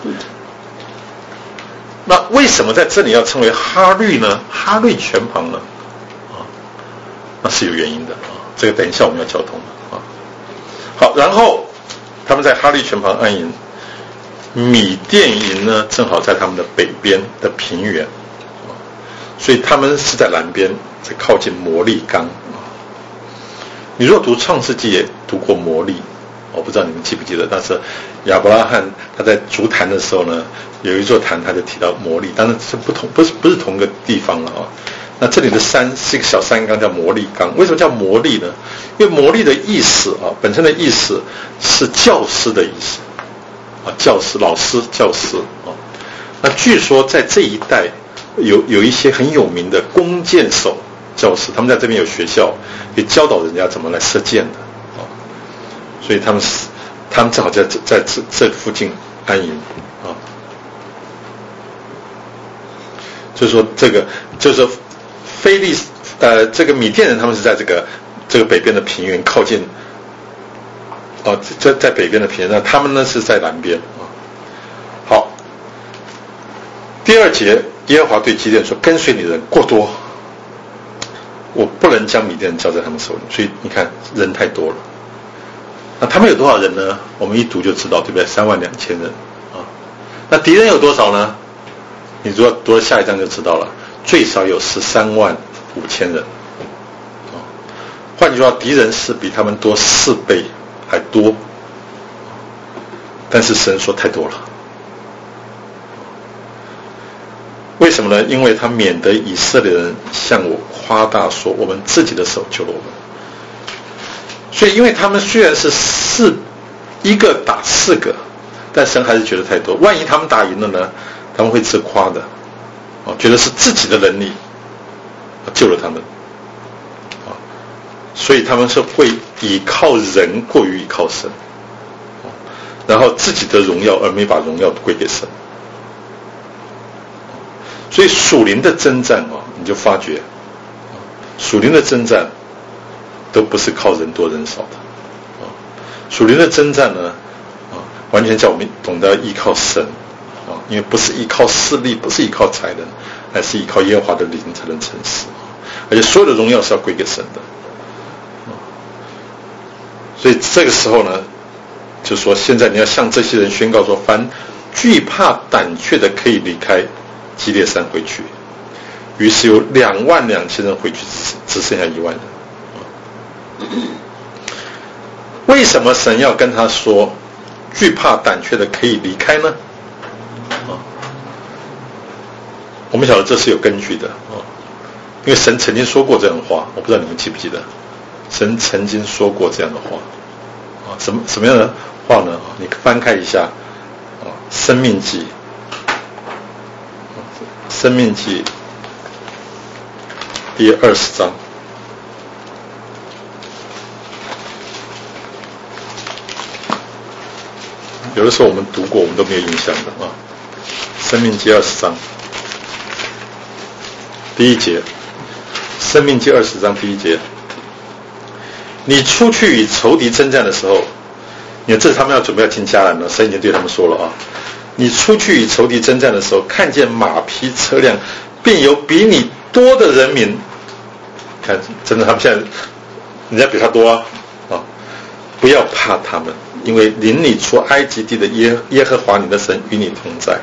那为什么在这里要称为哈律呢？哈律泉旁呢？啊，那是有原因的啊。这个等一下我们要交通啊。好，然后他们在哈律泉旁安营。米甸营呢，正好在他们的北边的平原，所以他们是在南边，在靠近摩利冈。你若读创世纪也读过摩利， 我不知道你们记不记得，但是亚伯拉罕他在筑坛的时候呢，有一座坛他就提到摩利，当然是不同，不是不是同一个地方了啊。那这里的山是一个小山冈，叫摩利冈。为什么叫摩利呢？因为摩利的意思啊，本身的意思是教师的意思啊，教师、老师、教师啊。那据说在这一带有有一些很有名的弓箭手教师，他们在这边有学校，也教导人家怎么来射箭的啊。所以他们他们正好在在在这这附近安营啊。就是说这个就是说。非利呃，这个米甸人他们是在这个这个北边的平原靠近，哦，在在北边的平原，那他们呢是在南边啊。好，第二节，耶和华对基甸说：“跟随你的人过多，我不能将米甸人交在他们手里。”所以你看，人太多了。那他们有多少人呢？我们一读就知道，对不对？三万两千人啊。那敌人有多少呢？你如果读了下一章就知道了。最少有十三万五千人，换句话说，敌人是比他们多四倍还多，但是神说太多了。为什么呢？因为他免得以色列人向我夸大说，我们自己的手救了我们。所以，因为他们虽然是四一个打四个，但神还是觉得太多。万一他们打赢了呢？他们会自夸的。觉得是自己的能力救了他们，所以他们是会依靠人过于依靠神，然后自己的荣耀而没把荣耀归给神。所以属灵的征战啊，你就发觉属灵的征战都不是靠人多人少的，属灵的征战呢完全叫我们懂得依靠神，因为不是依靠势力，不是依靠才能，而是依靠耶和华的灵才能成事，而且所有的荣耀是要归给神的。所以这个时候呢，就说现在你要向这些人宣告说，凡惧怕胆怯的可以离开基列山回去。于是有两万两千人回去，只剩下一万人。为什么神要跟他说惧怕胆怯的可以离开呢？我们晓得这是有根据的，因为神曾经说过这样的话，我不知道你们记不记得，神曾经说过这样的话，什么什么样的话呢？你翻开一下申命记，申命记第二十章，有的时候我们读过，我们都没有印象的啊。申命记二十章第一节，申命记二十章第一节，你出去与仇敌征战的时候，你看这是他们要准备要进迦南了，神已经对他们说了啊，你出去与仇敌征战的时候，看见马匹车辆，并有比你多的人民，看真的他们现在人家比他多啊啊，不要怕他们，因为领你出埃及地的耶耶和华你的神与你同在。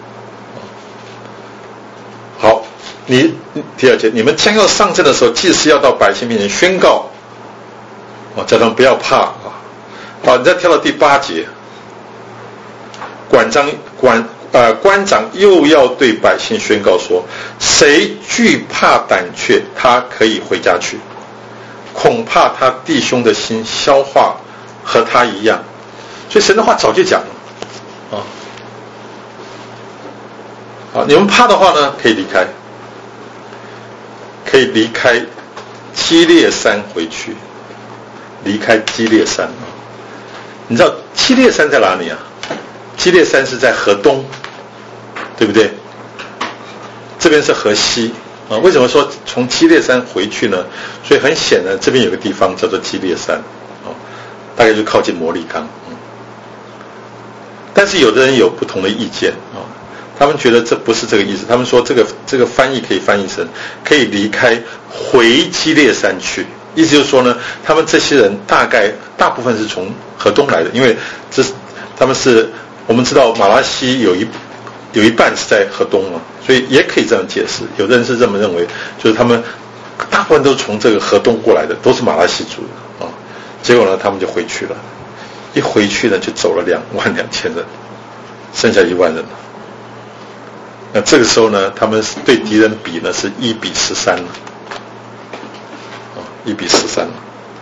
好，你第二节，你们将要上阵的时候，祭司要到百姓面前宣告，哦，叫他们不要怕啊。好，你再跳到第八节，管长管呃官长又要对百姓宣告说，谁惧怕胆怯，他可以回家去，恐怕他弟兄的心消化和他一样。所以神的话早就讲了啊。好，你们怕的话呢，可以离开，可以离开基列山回去，离开基列山啊。你知道基列山在哪里啊？基列山是在河东，对不对？这边是河西啊。为什么说从基列山回去呢？所以很显然，这边有个地方叫做基列山啊，大概就靠近摩利冈。嗯，但是有的人有不同的意见啊。他们觉得这不是这个意思，他们说这个这个翻译可以翻译成可以离开回基列山去，意思就是说呢，他们这些人大概大部分是从河东来的，因为这他们是我们知道马拉西有一有一半是在河东嘛，所以也可以这样解释。有的人是这么认为，就是他们大部分都从这个河东过来的，都是马拉西族的啊。结果呢，他们就回去了， 一回去呢就走了两万两千人，剩下一万人了。那这个时候呢，他们对敌人比呢是一比十三了，啊，一比十三了。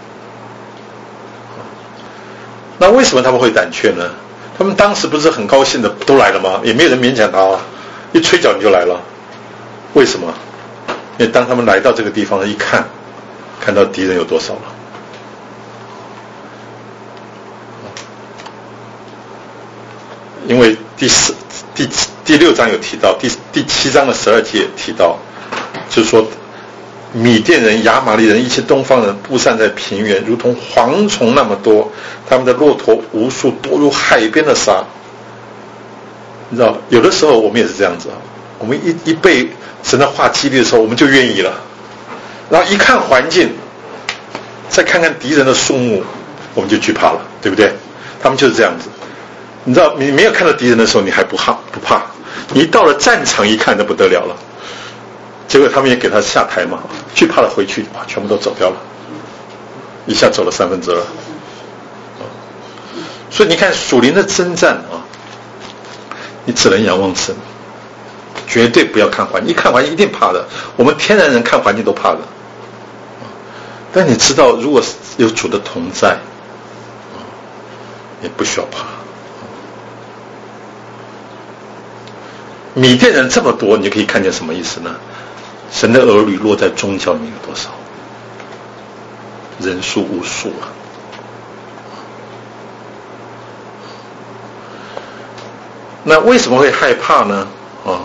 那为什么他们会胆怯呢？他们当时不是很高兴的都来了吗？也没有人勉强他啊，一吹角你就来了。为什么？因为当他们来到这个地方一看，看到敌人有多少了。因为第四、第第六章有提到，第第七章的十二节也提到，就是说，米甸人、亚玛力人、一切东方人布散在平原，如同蝗虫那么多，他们的骆驼无数，多如海边的沙。你知道，有的时候我们也是这样子啊，我们一一被神的话激励的时候，我们就愿意了，然后一看环境，再看看敌人的数目，我们就惧怕了，对不对？他们就是这样子。你知道，你没有看到敌人的时候，你还不怕不怕，你一到了战场一看，那不得了了。结果他们也给他下台嘛，惧怕了回去，哇，全部都走掉了，一下走了三分之二。所以你看属灵的征战啊，你只能仰望神，绝对不要看环境，一看环境一定怕的。我们天然人看环境都怕的，但你知道，如果有主的同在，也不需要怕。米甸人这么多，你可以看见什么意思呢？神的儿女落在宗教里面有多少？人数无数啊！那为什么会害怕呢？啊，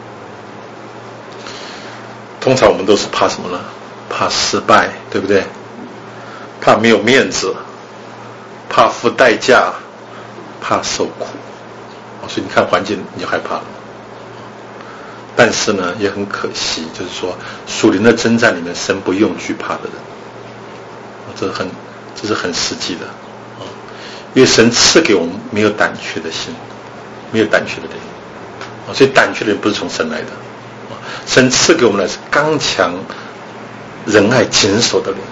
通常我们都是怕什么呢？怕失败，对不对？怕没有面子，怕付代价，怕受苦。所以你看环境，你就害怕了。但是呢，也很可惜，就是说，属灵的征战里面，神不用惧怕的人，这是很，这是很实际的，啊，因为神赐给我们没有胆怯的心，没有胆怯的灵，啊，所以胆怯的人不是从神来的，啊，神赐给我们的是刚强、仁爱、谨守的灵，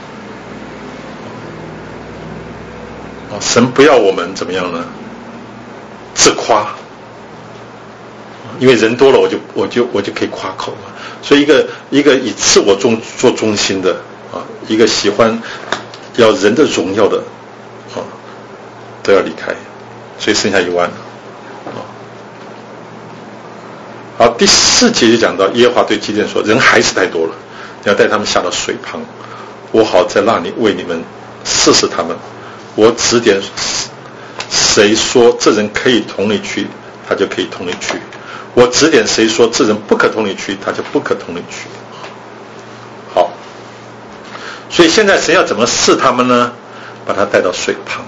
啊，神不要我们怎么样呢？自夸。因为人多了，我就我就我就可以夸口了。所以一个一个以自我中做中心的啊，一个喜欢要人的荣耀的啊，都要离开。所以剩下一万啊。好，第四节就讲到耶和华对基甸说：“人还是太多了，你要带他们下到水旁，我好在那里为你们试试他们。我指点谁说这人可以同你去，他就可以同你去。”我指点谁说这人不可同你去，他就不可同你去。好，所以现在神要怎么试他们呢？把他带到水旁。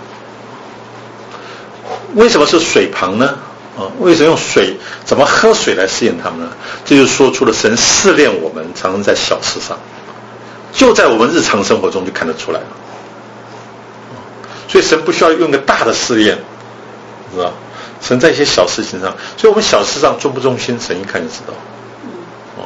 为什么是水旁呢？啊，为什么用水？怎么喝水来试验他们呢？这就说出了神试炼我们，常常在小事上，就在我们日常生活中就看得出来了。所以神不需要用个大的试验，知道？神在一些小事情上，所以我们小事上忠不忠心，神一看就知道。哦，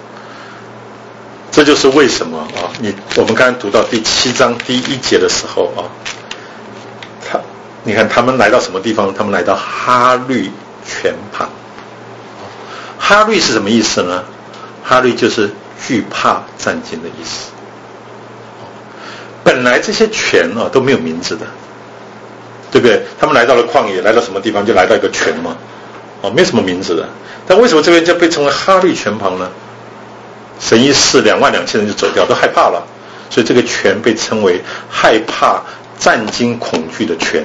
这就是为什么啊？你我们刚才读到第七章第一节的时候啊，他你看他们来到什么地方？他们来到哈律泉旁。哈律是什么意思呢？哈律就是惧怕战兢的意思。本来这些泉啊都没有名字的。对不对？他们来到了旷野，来到什么地方就来到一个泉嘛，哦，没什么名字的。但为什么这边就被称为哈律泉旁呢？神一试，两万两千人就走掉，都害怕了，所以这个泉被称为害怕、战惊、恐惧的泉。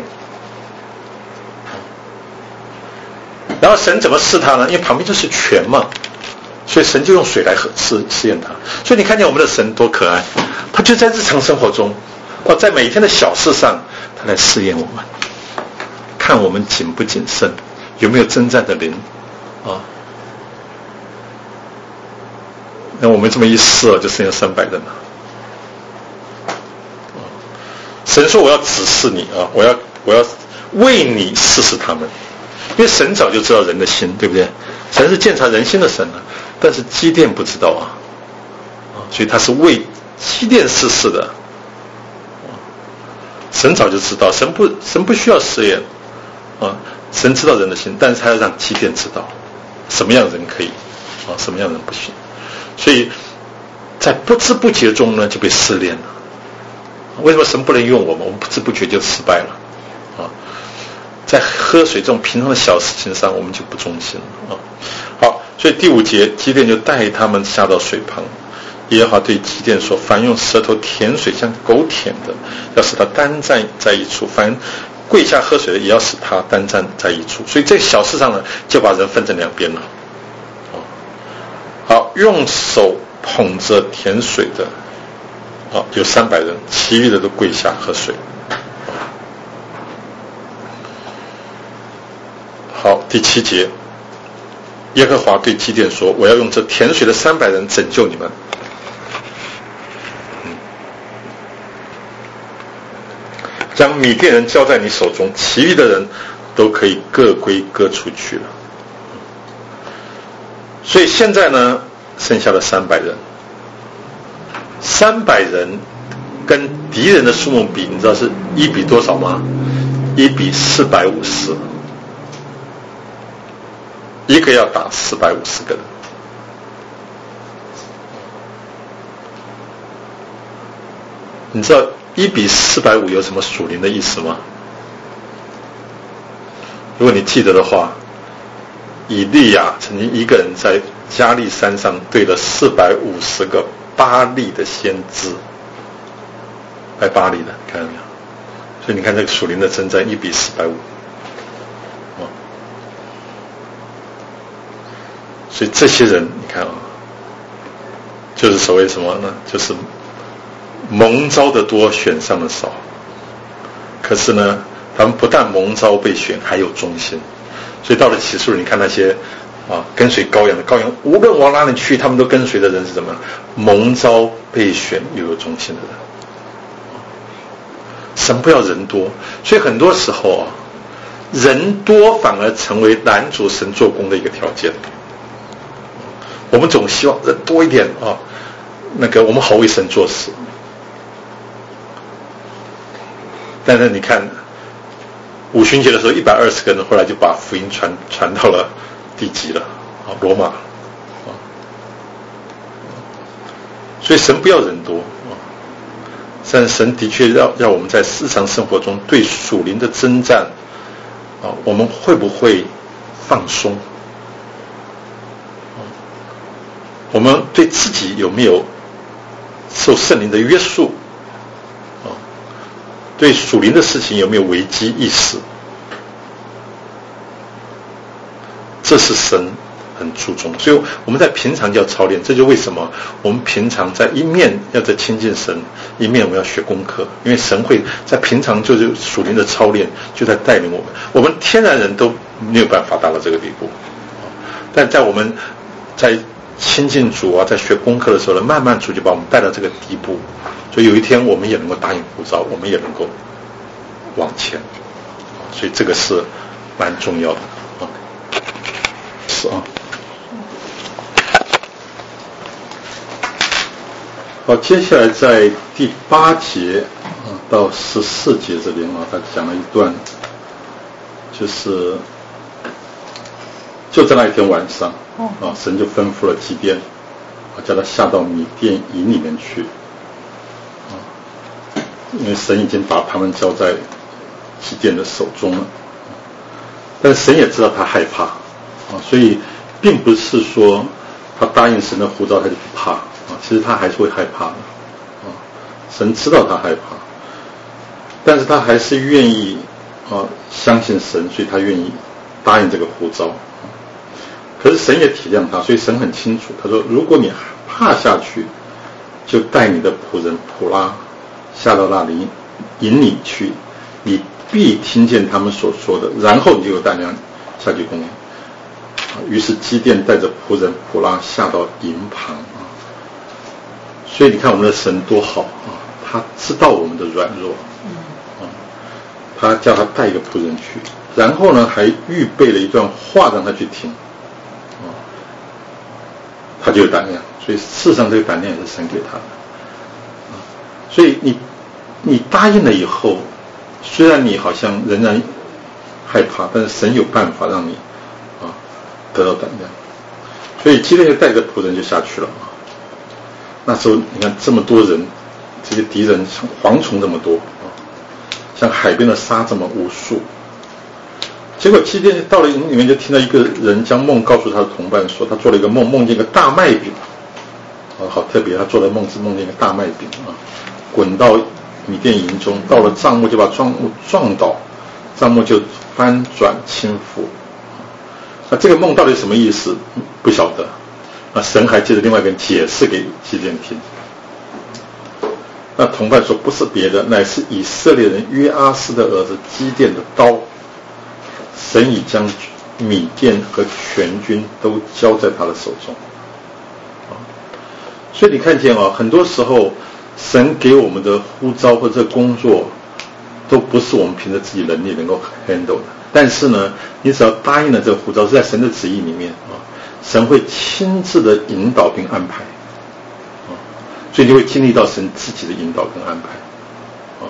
然后神怎么试他呢？因为旁边就是泉嘛，所以神就用水来试试验他。所以你看见我们的神多可爱，他就在日常生活中，哦，在每天的小事上，他来试验我们。看我们谨不谨慎，有没有征战的灵啊？那我们这么一试啊，就剩下三百人了。神说：“我要指示你啊，我要我要为你试试他们，因为神早就知道人的心，对不对？神是鉴察人心的神啊，但是基甸不知道啊，啊，所以他是为基甸试试的。 神早就知道，神不神不需要试验啊，神知道人的心，但是他要让基甸知道什么样的人可以啊，什么样的人不行。所以在不知不觉中呢就被试炼了。为什么神不能用我们？我们不知不觉就失败了啊！在喝水这种平常的小事情上，我们就不忠心了啊。好，所以第五节，基甸就带他们下到水旁。耶和华对基甸说：“凡用舌头舔水像狗舔的，要使他单站在一处；凡跪下喝水的，也要使他单站在一处。”所以在小事上呢，就把人分成两边了。好，用手捧着舔水的。哦、有三百人，其余的都跪下喝水。好，第七节，耶和华对基甸说：“我要用这舔水的三百人拯救你们。嗯、将米甸人交在你手中，其余的人都可以各归各处去了。”所以现在呢，剩下了三百人。三百人跟敌人的数目比，你知道是一比多少吗？一比四百五十，一个要打四百五十个人。你知道一比四百五有什么属灵的意思吗？如果你记得的话，以利亚曾经一个人在加利山上对了四百五十个巴力的先知，拜巴力的，看到没有？所以你看这个属灵的征战一比四百五，哦，所以这些人你看啊、哦，就是所谓什么呢？就是蒙召的多，选上的少。可是呢，他们不但蒙召被选，还有忠心。所以到了启示录，你看那些啊，跟随羔羊的羔羊，无论往哪里去，他们都跟随的人是什么？蒙召被选又有忠心的人。神不要人多，所以很多时候啊，人多反而成为拦阻神做工的一个条件。我们总希望人多一点啊，那个我们好为神做事。但是你看，五旬节的时候，一百二十个人后来就把福音传传到了地极了啊，罗马啊，所以神不要人多啊，但神的确要要我们在日常生活中对属灵的征战啊，我们会不会放松？啊，我们对自己有没有受圣灵的约束？啊，对属灵的事情有没有危机意识？这是神很注重，所以我们在平常就要操练。这就为什么我们平常在一面要在亲近神，一面我们要学功课，因为神会在平常就是属灵的操练，就在带领我们。我们天然人都没有办法达到这个地步，但在我们在亲近主啊，在学功课的时候呢，慢慢主就把我们带到这个地步，所以有一天我们也能够答应呼召，我们也能够往前。所以这个是蛮重要的。啊，好，接下来在第八节啊到十四节这边啊，他讲了一段，就是就在那一天晚上啊，神就吩咐了基甸啊，叫他下到米甸营里面去啊，因为神已经把他们交在基甸的手中了，但是神也知道他害怕。啊，所以并不是说他答应神的呼召他就不怕啊，其实他还是会害怕的啊。神知道他害怕，但是他还是愿意啊相信神，所以他愿意答应这个呼召。可是神也体谅他，所以神很清楚，他说：如果你怕下去，就带你的仆人普拉下到那里引你去，你必听见他们所说的，然后你就有胆量下去攻。于是基甸带着仆人普拉下到营旁啊，所以你看我们的神多好啊，他知道我们的软弱啊，他叫他带一个仆人去，然后呢还预备了一段话让他去听啊，他就有胆量，所以事实上这个胆量也是神给他的啊，所以你你答应了以后， 虽然你好像仍然害怕，但是神有办法让你啊得到胆量。所以基甸就带着仆人就下去了啊。那时候你看这么多人，这些敌人蝗虫这么多啊，像海边的沙这么无数。结果基甸到了营里面，就听到一个人将梦告诉他的同伴说，他做了一个梦，梦见一个大麦饼啊，好特别，他做的梦是梦见一个大麦饼啊，滚到米甸营中，到了帐幕就把帐幕撞倒，帐幕就翻转倾覆。那这个梦到底什么意思？不晓得。那神还借着另外一个人解释给基甸听。那同伴说，不是别的，乃是以色列人约阿斯的儿子基甸的刀，神已将米甸和全军都交在他的手中。所以你看见啊，很多时候神给我们的呼召或者工作都不是我们凭着自己能力能够 handle 的，但是呢，你只要答应了这个呼召，是在神的旨意里面啊，神会亲自的引导并安排啊，所以你会经历到神自己的引导跟安排啊。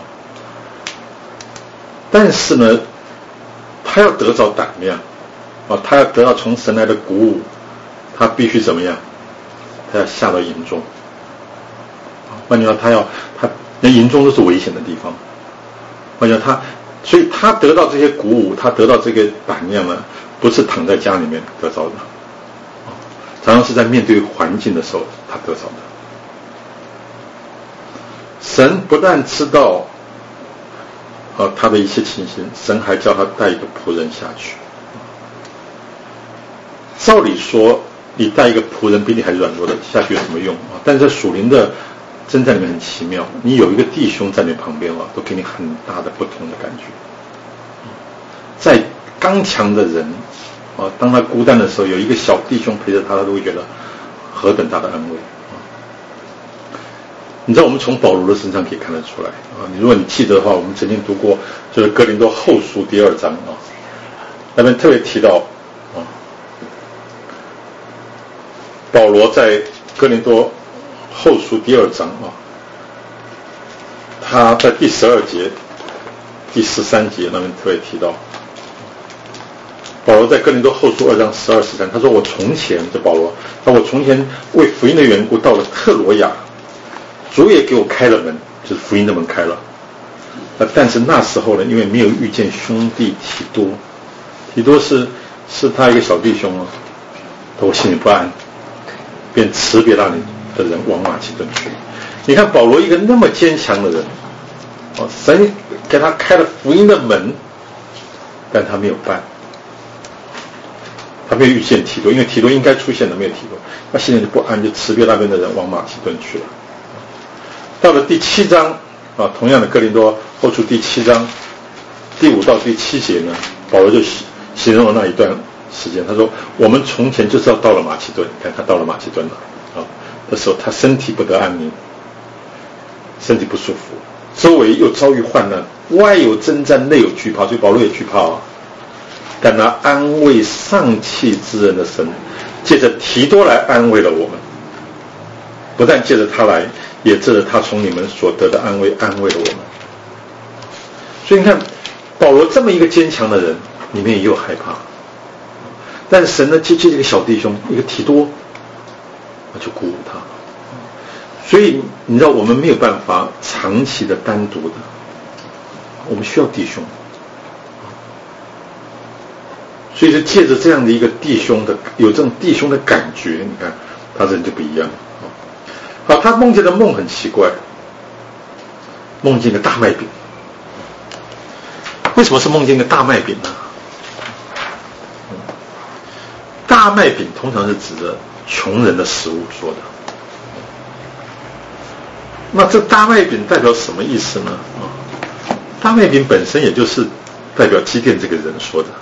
但是呢，他要得着胆量啊，他要得到从神来的鼓舞，他必须怎么样？他要下到营中。换句话，他要他那营中都是危险的地方。换句话，他所以他得到这些鼓舞，他得到这个胆量呢，不是躺在家里面得到的，常常是在面对环境的时候他得到的。神不但知道啊他的一切情形，神还叫他带一个仆人下去。照理说，你带一个仆人比你还软弱的下去有什么用啊？但是在属灵的征战里面很奇妙，你有一个弟兄在你旁边啊，都给你很大的不同的感觉。在刚强的人啊，当他孤单的时候，有一个小弟兄陪着他，他都会觉得何等大的安慰啊！你知道，我们从保罗的身上可以看得出来啊。你如果你记得的话，我们曾经读过就是哥林多后书第二章啊，那边特别提到啊，保罗在哥林多后书第二章啊，他在第十二节、第十三节那边特别提到，保罗在哥林多后书二章十二十三，他说：“我从前，这保罗，他我从前为福音的缘故到了特罗亚，主也给我开了门，就是福音的门开了。那但是那时候呢，因为没有遇见兄弟提多，提多是是他一个小弟兄啊，我心里不安，便辞别那里的人往马其顿去。你看保罗一个那么坚强的人，哦，神给他开了福音的门，但他没有办，他没有遇见提多，因为提多应该出现的没有提多，他心里就不安，就辞别那边的人往马其顿去了。到了第七章啊，同样的哥林多后书第七章第五到第七节呢，保罗就形容了那一段时间，他说：“我们从前就是要到了马其顿，看他到了马其顿了啊，的时候他身体不得安宁，身体不舒服，周围又遭遇患难，外有征战，内有惧怕，所以保罗也惧怕啊。但那安慰丧气之人的神，借着提多来安慰了我们，不但借着他来，也借着他从你们所得的安慰安慰了我们。所以你看，保罗这么一个坚强的人，里面也有害怕。但是神呢，借借这个小弟兄，一个提多，就鼓舞他。所以你知道，我们没有办法长期的单独的，我们需要弟兄。所以就借着这样的一个弟兄的，有这种弟兄的感觉，你看他人就不一样。好，他梦见的梦很奇怪，梦见一个大麦饼。为什么是梦见一个大麦饼呢？大麦饼通常是指着穷人的食物说的。那这大麦饼代表什么意思呢？大麦饼本身也就是代表基甸这个人说的。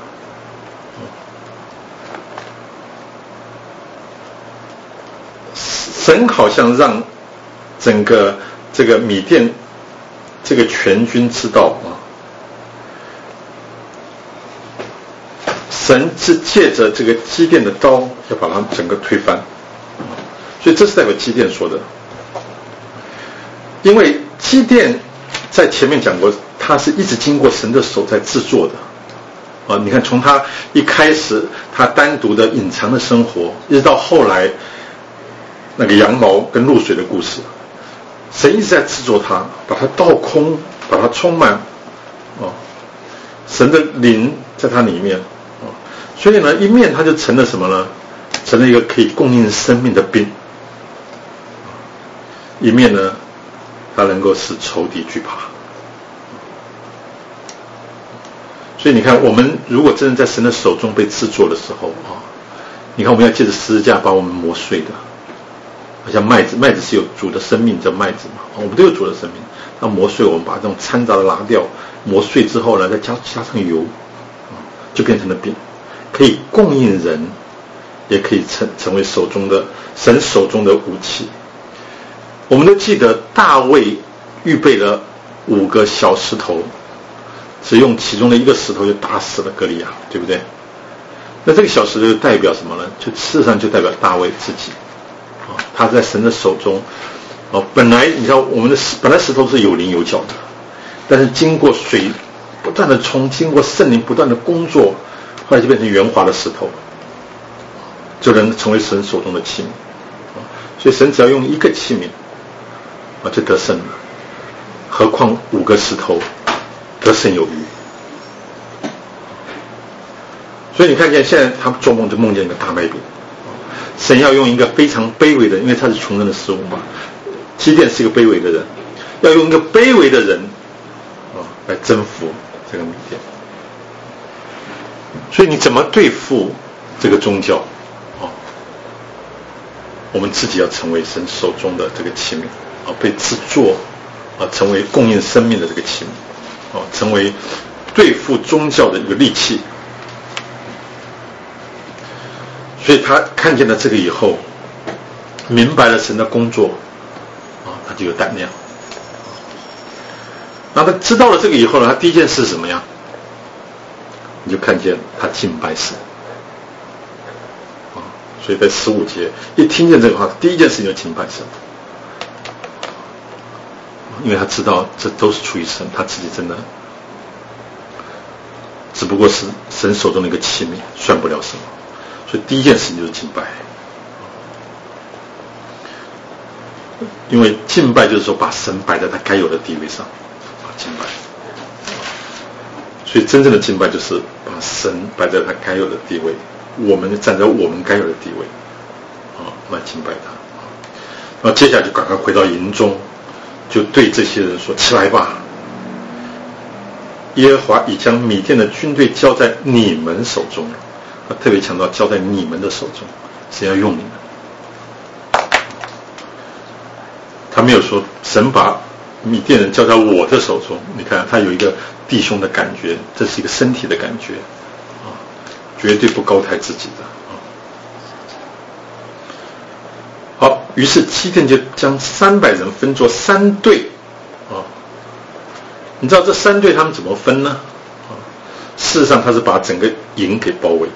神好像让整个这个米甸这个全军知道啊，神是借着这个基甸的刀要把他们整个推翻，所以这是代表基甸说的。因为基甸在前面讲过， 他是一直经过神的手在制作的。啊，你看从他一开始他单独的隐藏的生活，一直到后来那个羊毛跟露水的故事，神一直在制作他，把他倒空，把他充满。哦，神的灵在他里面。哦，所以呢，一面他就成了什么呢？成了一个可以供应生命的饼。一面呢，他能够使仇敌惧怕。所以你看，我们如果真的在神的手中被制作的时候啊，你看我们要借着十字架把我们磨碎的，好像麦子，麦子是有主的生命叫麦子嘛，我们都有主的生命。那磨碎，我们把这种掺杂的拿掉，磨碎之后呢，再加加上油，就变成了饼，可以供应人，也可以成成为手中的神手中的武器。我们都记得大卫预备了五个小石头。只用其中的一个石头就打死了歌利亚，对不对？那这个小石头就代表什么呢？就事实上就代表大卫自己，啊，他在神的手中，哦，本来你知道我们的本来石头是有棱有角的，但是经过水不断的冲，经过圣灵不断的工作，后来就变成圆滑的石头，就能成为神手中的器皿。所以神只要用一个器皿，啊，就得胜了，何况五个石头？得胜有余。所以你看见现在他做梦就梦见一个大麦饼，神要用一个非常卑微的，因为他是穷人的食物嘛，基甸是一个卑微的人，要用一个卑微的人啊来征服这个米甸。所以你怎么对付这个宗教啊？我们自己要成为神手中的这个器皿啊，被制作啊，成为供应生命的这个器皿。哦，成为对付宗教的一个利器。所以他看见了这个以后，明白了神的工作，啊，他就有胆量。那他知道了这个以后呢，他第一件事是什么呀？你就看见他敬拜神。啊，所以在十五节一听见这个话，第一件事情就敬拜神。因为他知道这都是出于神，他自己真的只不过是神手中的一个器皿，算不了什么。所以第一件事情就是敬拜，因为敬拜就是说把神摆在他该有的地位上，啊，敬拜。所以真正的敬拜就是把神摆在他该有的地位，我们站在我们该有的地位，啊，来敬拜他。然后接下来就赶快回到营中。就对这些人说：“起来吧！耶和华已将米甸的军队交在你们手中了。”他特别强调交在你们的手中，神要用你们。他没有说神把米甸人交在我的手中。你看，他有一个弟兄的感觉，这是一个身体的感觉啊，绝对不高抬自己的。好，于是基甸就将三百人分作三队，啊，你知道这三队他们怎么分呢？啊，事实上他是把整个营给包围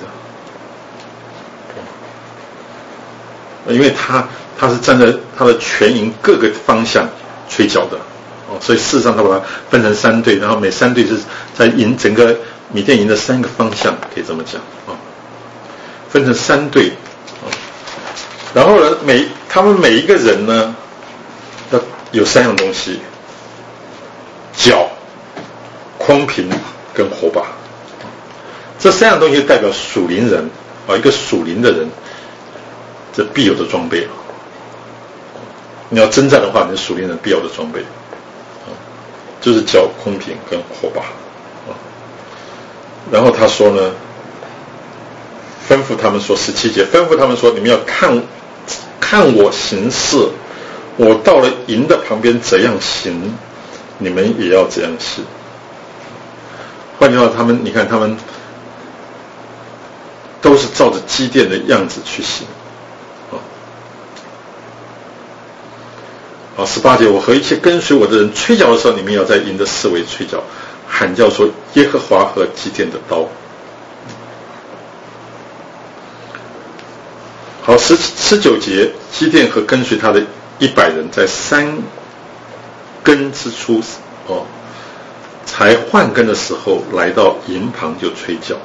的，因为他他是站在他的全营各个方向吹角的，哦，所以事实上他把它分成三队，然后每三队是在营整个米甸营的三个方向，可以这么讲啊，分成三队。然后呢，每他们每一个人呢，要有三样东西：角、空瓶跟火把。这三样东西代表属灵人啊，一个属灵的人，这必有的装备。你要征战的话，你属灵人必有的装备，啊，就是角、空瓶跟火把。啊，然后他说呢，吩咐他们说，十七节，吩咐他们说，你们要看。看我行事，我到了营的旁边怎样行，你们也要这样行。换句话，他们你看，他们都是照着基甸的样子去行。好，十八节，我和一切跟随我的人吹角的时候，你们要在营的四围吹角，喊叫说：耶和华和基甸的刀。好，十十九节，基甸和跟随他的一百人在山根之处，哦， 才换根的时候，来到营旁就吹角。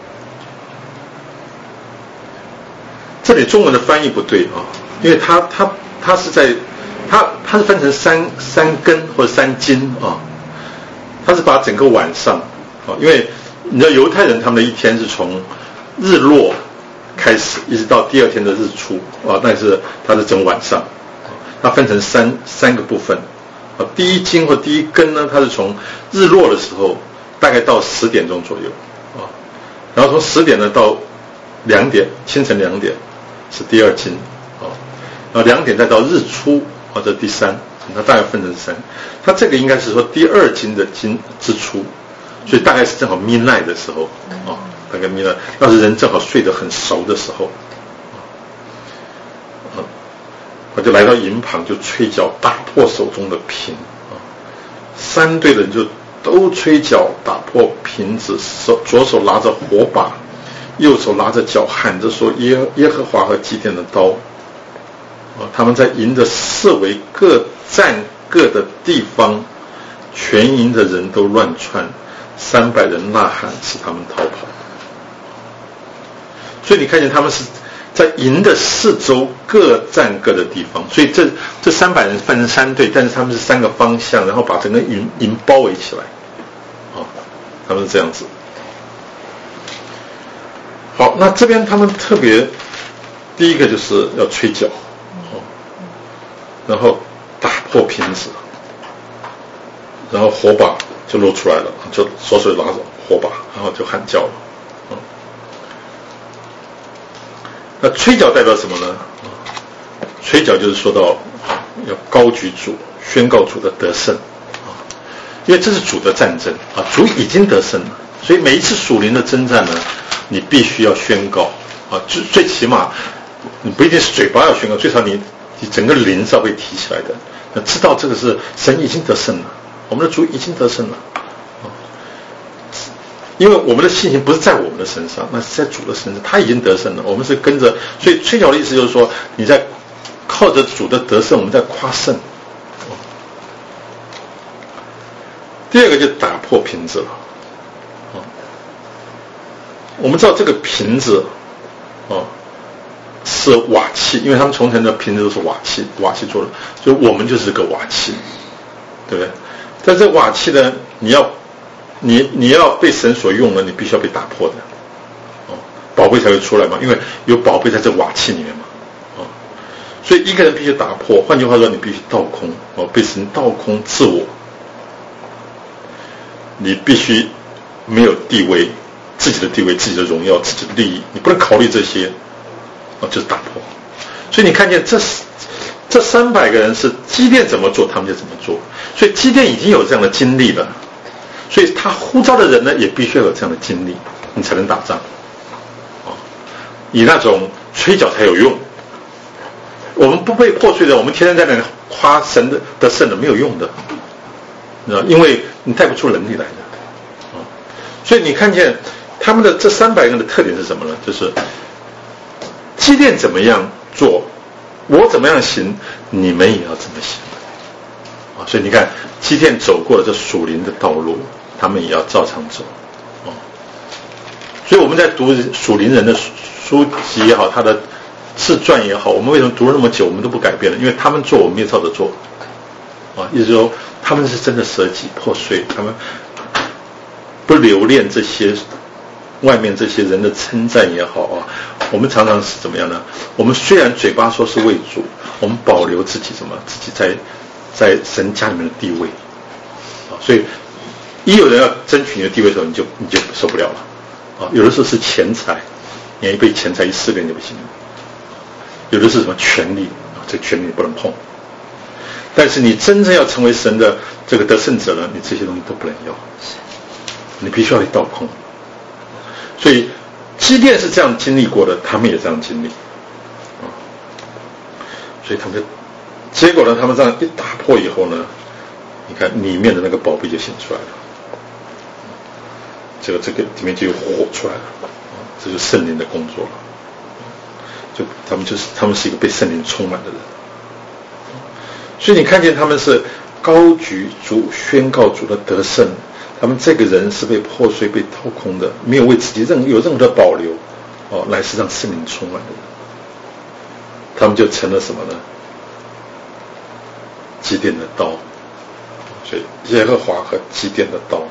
这里中文的翻译不对啊，因为它它它是在它它是分成三三更或者三更啊，它是把整个晚上啊，因为你知道犹太人他们的一天是从日落开始，一直到第二天的日出啊，那是它是整晚上，它分成三三个部分啊。第一更或第一更呢，它是从日落的时候大概到十点钟左右啊，然后从十点呢到两点，清晨两点是第二更啊，然后两点再到日出啊，这第三，它大概分成三。它这个应该是说第二更的更之初，所以大概是正好 midnight 的时候啊。大概 midnight， 要是人正好睡得很熟的时候，啊，我就来到营旁，就吹角打破手中的瓶啊。三队的人就都吹角打破瓶子，手左手拿着火把，右手拿着角，喊着说耶耶和华和基甸的刀啊。他们在营的四围各站各的地方，全营的人都乱窜，三百人呐喊，使他们逃跑。所以你看见他们是在营的四周各站各的地方，所以这这三百人分成三队，但是他们是三个方向，然后把整个营营包围起来，啊，他们是这样子。好，那这边他们特别第一个就是要吹角，哦，然后打破瓶子，然后火把就露出来了，就左手拿着火把，然后就喊叫了。那吹角代表什么呢？吹角就是说到要高举主，宣告主的得胜啊，因为这是主的战争啊，主已经得胜了，所以每一次属灵的征战呢，你必须要宣告啊，最最起码你不一定是嘴巴要宣告，最少你你整个灵是要被提起来的，那知道这个是神已经得胜了，我们的主已经得胜了。因为我们的信心不是在我们的身上，那是在主的身上，他已经得胜了，我们是跟着。所以吹角的意思就是说，你在靠着主的得胜，我们在夸胜。第二个就打破瓶子了。我们知道这个瓶子哦是瓦器，因为他们从前的瓶子都是瓦器，瓦器做的，所以我们就是个瓦器，对不对？但这瓦器呢，你要。你你要被神所用了，你必须要被打破的，哦，宝贝才会出来嘛，因为有宝贝在这瓦器里面嘛，哦，所以一个人必须打破，换句话说，你必须倒空，哦，被神倒空自我，你必须没有地位，自己的地位、自己的荣耀、自己的利益，你不能考虑这些，哦，就是打破。所以你看见这这三百个人是基甸怎么做，他们就怎么做，所以基甸已经有这样的经历了。所以他呼召的人呢，也必须要有这样的经历，你才能打仗。哦，你那种吹角才有用。我们不被破碎的，我们天天在那里夸神的的胜的，没有用的，你知道，因为你带不出能力来的。哦，所以你看见他们的这三百个人的特点是什么呢？就是基甸怎么样做，我怎么样行，你们也要怎么行。啊，所以你看基甸走过了这属灵的道路，他们也要照常走。哦，所以我们在读属灵人的书籍也好，他的自传也好，我们为什么读了那么久，我们都不改变了？因为他们做，我们也照着做。啊，意思说他们是真的舍己破碎，他们不留恋这些外面这些人的称赞也好啊。我们常常是怎么样呢？我们虽然嘴巴说是为主，我们保留自己什么？自己在。在神家里面的地位，啊，所以一有人要争取你的地位的时候，你就你就受不了了，啊，有的时候是钱财，你一被钱财一撕裂就不行了，有的是什么权力啊，这权力你不能碰，但是你真正要成为神的这个得胜者呢，你这些东西都不能要，你必须要倒空，所以基甸是这样经历过的，他们也这样经历，啊，所以他们就。结果呢，他们这样一打破以后呢，你看里面的那个宝贝就显出来了，这个这个里面就有火出来了，这就是圣灵的工作了。就他们就是他们是一个被圣灵充满的人，所以你看见他们是高举主、宣告主的得胜， 他们这个人是被破碎、被掏空的，没有为自己任有任何的保留，哦，乃是让圣灵充满的人，他们就成了什么呢？基甸的刀，所以耶和华和基甸的刀。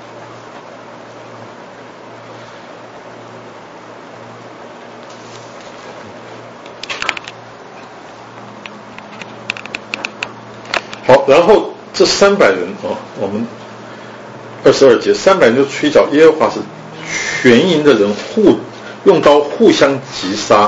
好，然后这三百人啊，我们二十二节，三百人就吹角，耶和华是全营的人互用刀互相击杀，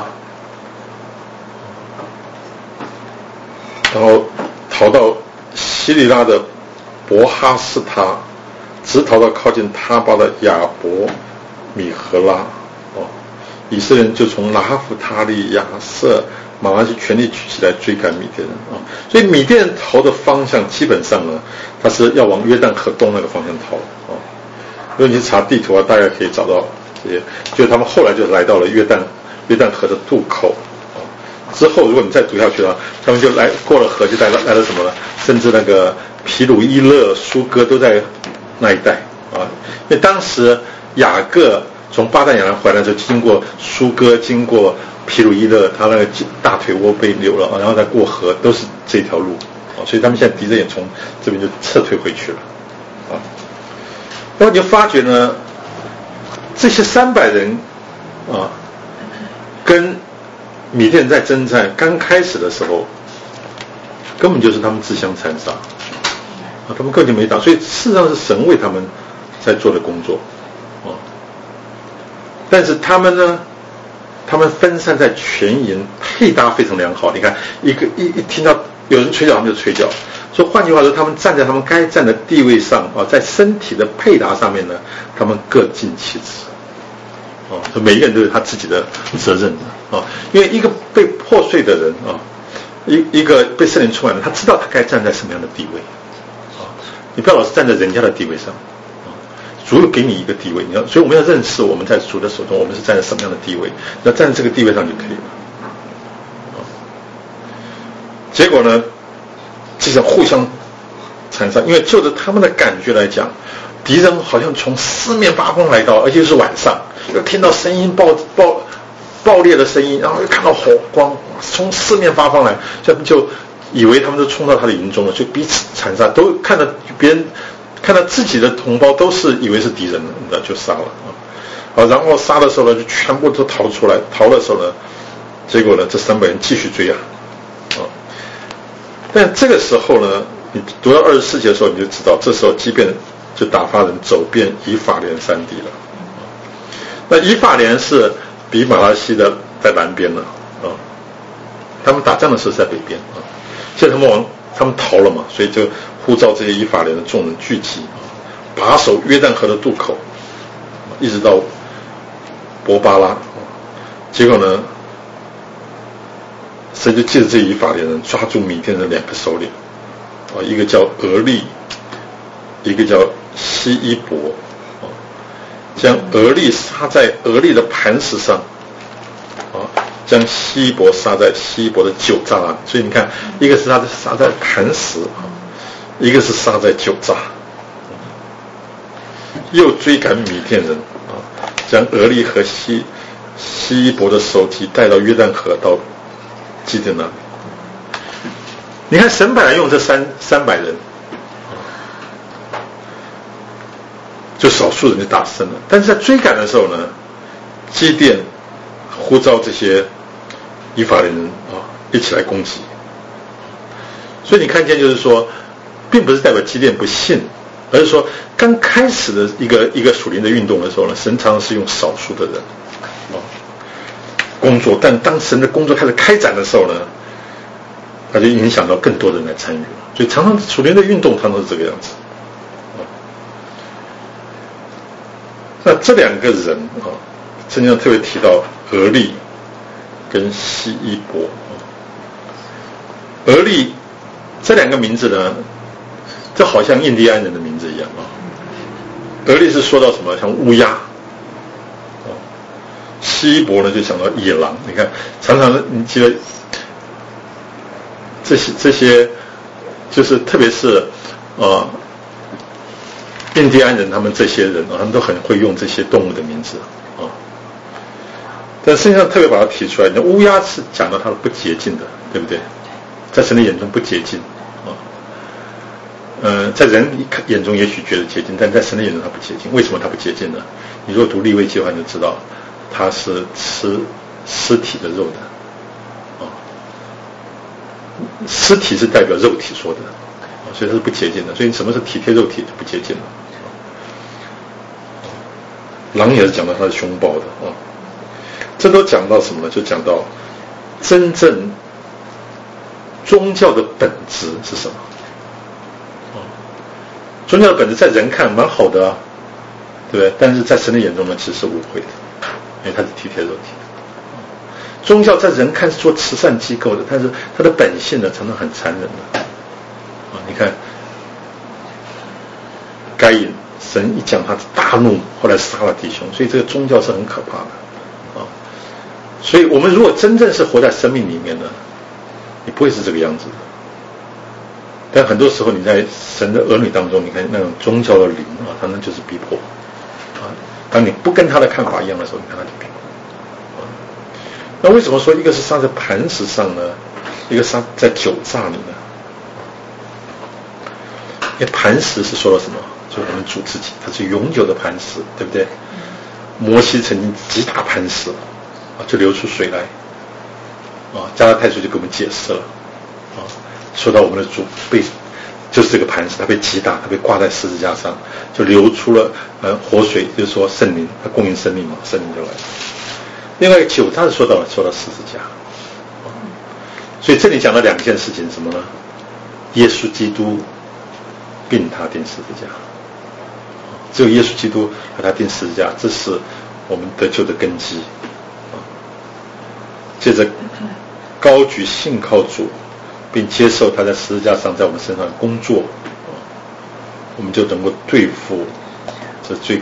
然后逃到西利拉的伯哈士他，直逃到靠近他巴的亚伯米和拉。哦，以色列人就从拉弗他利亚瑟马拉西全力举起来追赶米甸人啊，所以米甸人逃的方向基本上呢，他是要往约旦河东那个方向逃啊。如果你去查地图啊，大概可以找到这些，就他们后来就来到了约旦约旦河的渡口啊。之后如果你再读下去了，他们就来过了河，就来了来了什么呢？甚至那个皮鲁伊勒、苏哥都在那一带啊。因为当时雅各从巴旦亚兰回来就经过苏哥，经过皮鲁伊勒，他那个大腿窝被流了，然后再过河，都是这条路啊，所以他们现在敌人也从这边就撤退回去了啊。然后你就发觉呢，这些三百人啊，跟米甸在征战刚开始的时候，根本就是他们自相残杀啊，他们根本就没打，所以事实上是神为他们在做的工作啊。但是他们呢？他们分散在全营，配搭非常良好。你看，一个一一听到有人吹角，他们就吹角。所以换句话说，他们站在他们该站的地位上啊，在身体的配搭上面呢，他们各尽其职。啊，每一个人都有他自己的责任啊。因为一个被破碎的人啊，一一个被圣灵充满的，他知道他该站在什么样的地位。啊，你不要老是站在人家的地位上。主有给你一个地位，你要，所以我们要认识我们在主的手中，我们是站在什么样的地位，要站在这个地位上就可以了。结果呢，这是互相残杀，因为就着他们的感觉来讲，敌人好像从四面八方来到，而且是晚上，又听到声音爆爆爆裂的声音，然后又看到火光从四面八方来，所以他们就以为他们都冲到他的营中了，就彼此残杀，都看到别人。看到自己的同胞都是以为是敌人了，就杀了啊！啊，然后杀的时候呢，就全部都逃出来。逃的时候呢，结果呢，这三百人继续追啊！啊，但这个时候呢，你读到二十四节的时候，你就知道，这时候即便就打发人走遍以法莲山地了。那以法莲是比马拉西的在南边了啊，他们打仗的时候是在北边啊，现在他们往他们逃了嘛，所以就呼召这些以法莲的众人聚集，把守约旦河的渡口，一直到伯巴拉。结果呢，神就借着这以法莲人抓住米甸的两个首领，啊，一个叫俄利，一个叫西伊伯，啊，将俄利杀在俄利的磐石上，啊，将西伊伯杀在西伊伯的酒榨上。所以你看，一个是他杀在磐石啊，一个是杀在酒榨。又追赶米甸人啊，将俄利和西西伊伯的首级带到约旦河到基甸那里。你看，神本来用这三三百人，就少数人就打胜了。但是在追赶的时候呢，基甸呼召这些以法莲人啊一起来攻击。所以你看见就是说，并不是代表基甸不信，而是说刚开始的一个一个属灵的运动的时候呢，神常常是用少数的人啊工作，但当神的工作开始开展的时候呢，它就影响到更多人来参与了。所以常常属灵的运动常常是这个样子。那这两个人啊，圣经上特别提到俄利跟西伊伯。俄利这两个名字呢，这好像印第安人的名字一样啊。俄利是说到什么？像乌鸦。西伊伯呢，就想到野狼。你看，常常你记得这些这些，就是特别是呃印第安人他们这些人啊，他们都很会用这些动物的名字啊。但圣经上特别把它提出来，那乌鸦是讲到它的不洁净的，对不对？在神的眼中不洁净啊。呃，在人眼中也许觉得洁净，但在神的眼中它不洁净。为什么它不洁净呢？你如果读利未记的话，你就知道它是吃尸体的肉的啊。尸体是代表肉体说的啊，所以它是不洁净的。所以什么是体贴肉体就不洁净了。狼也是讲到它是凶暴的啊。这都讲到什么呢？就讲到真正宗教的本质是什么？宗教的本质在人看蛮好的啊，对不对？但是在神的眼中呢，其实是污秽的，因为它是体贴肉体的。宗教在人看是做慈善机构的，但是它的本性呢，常常很残忍的啊。你看该隐，神一讲他大怒，后来杀了弟兄，所以这个宗教是很可怕的啊。所以我们如果真正是活在生命里面呢，你不会是这个样子的。但很多时候你在神的儿女当中，你看那种宗教的灵啊，他们就是逼迫啊。当你不跟他的看法一样的时候，你看他就逼迫啊。那为什么说一个是杀在磐石上呢，一个杀在酒榨里呢？因为磐石是说了什么？就是我们主自己，它是永久的磐石，对不对？摩西曾经击打磐石啊，就流出水来啊。加拉太书就给我们解释了啊。说到我们的主被就是这个磐石，他被击打，他被挂在十字架上，就流出了呃活水，就是说圣灵，他供应生命嘛，圣灵就来了。另外一个酒他是说到了说到十字架，所以这里讲了两件事情，什么呢？耶稣基督并他钉十字架，只有耶稣基督和他钉十字架，这是我们得救的根基。接着高举信靠主，并接受他在十字架上在我们身上的工作，我们就能够对付这最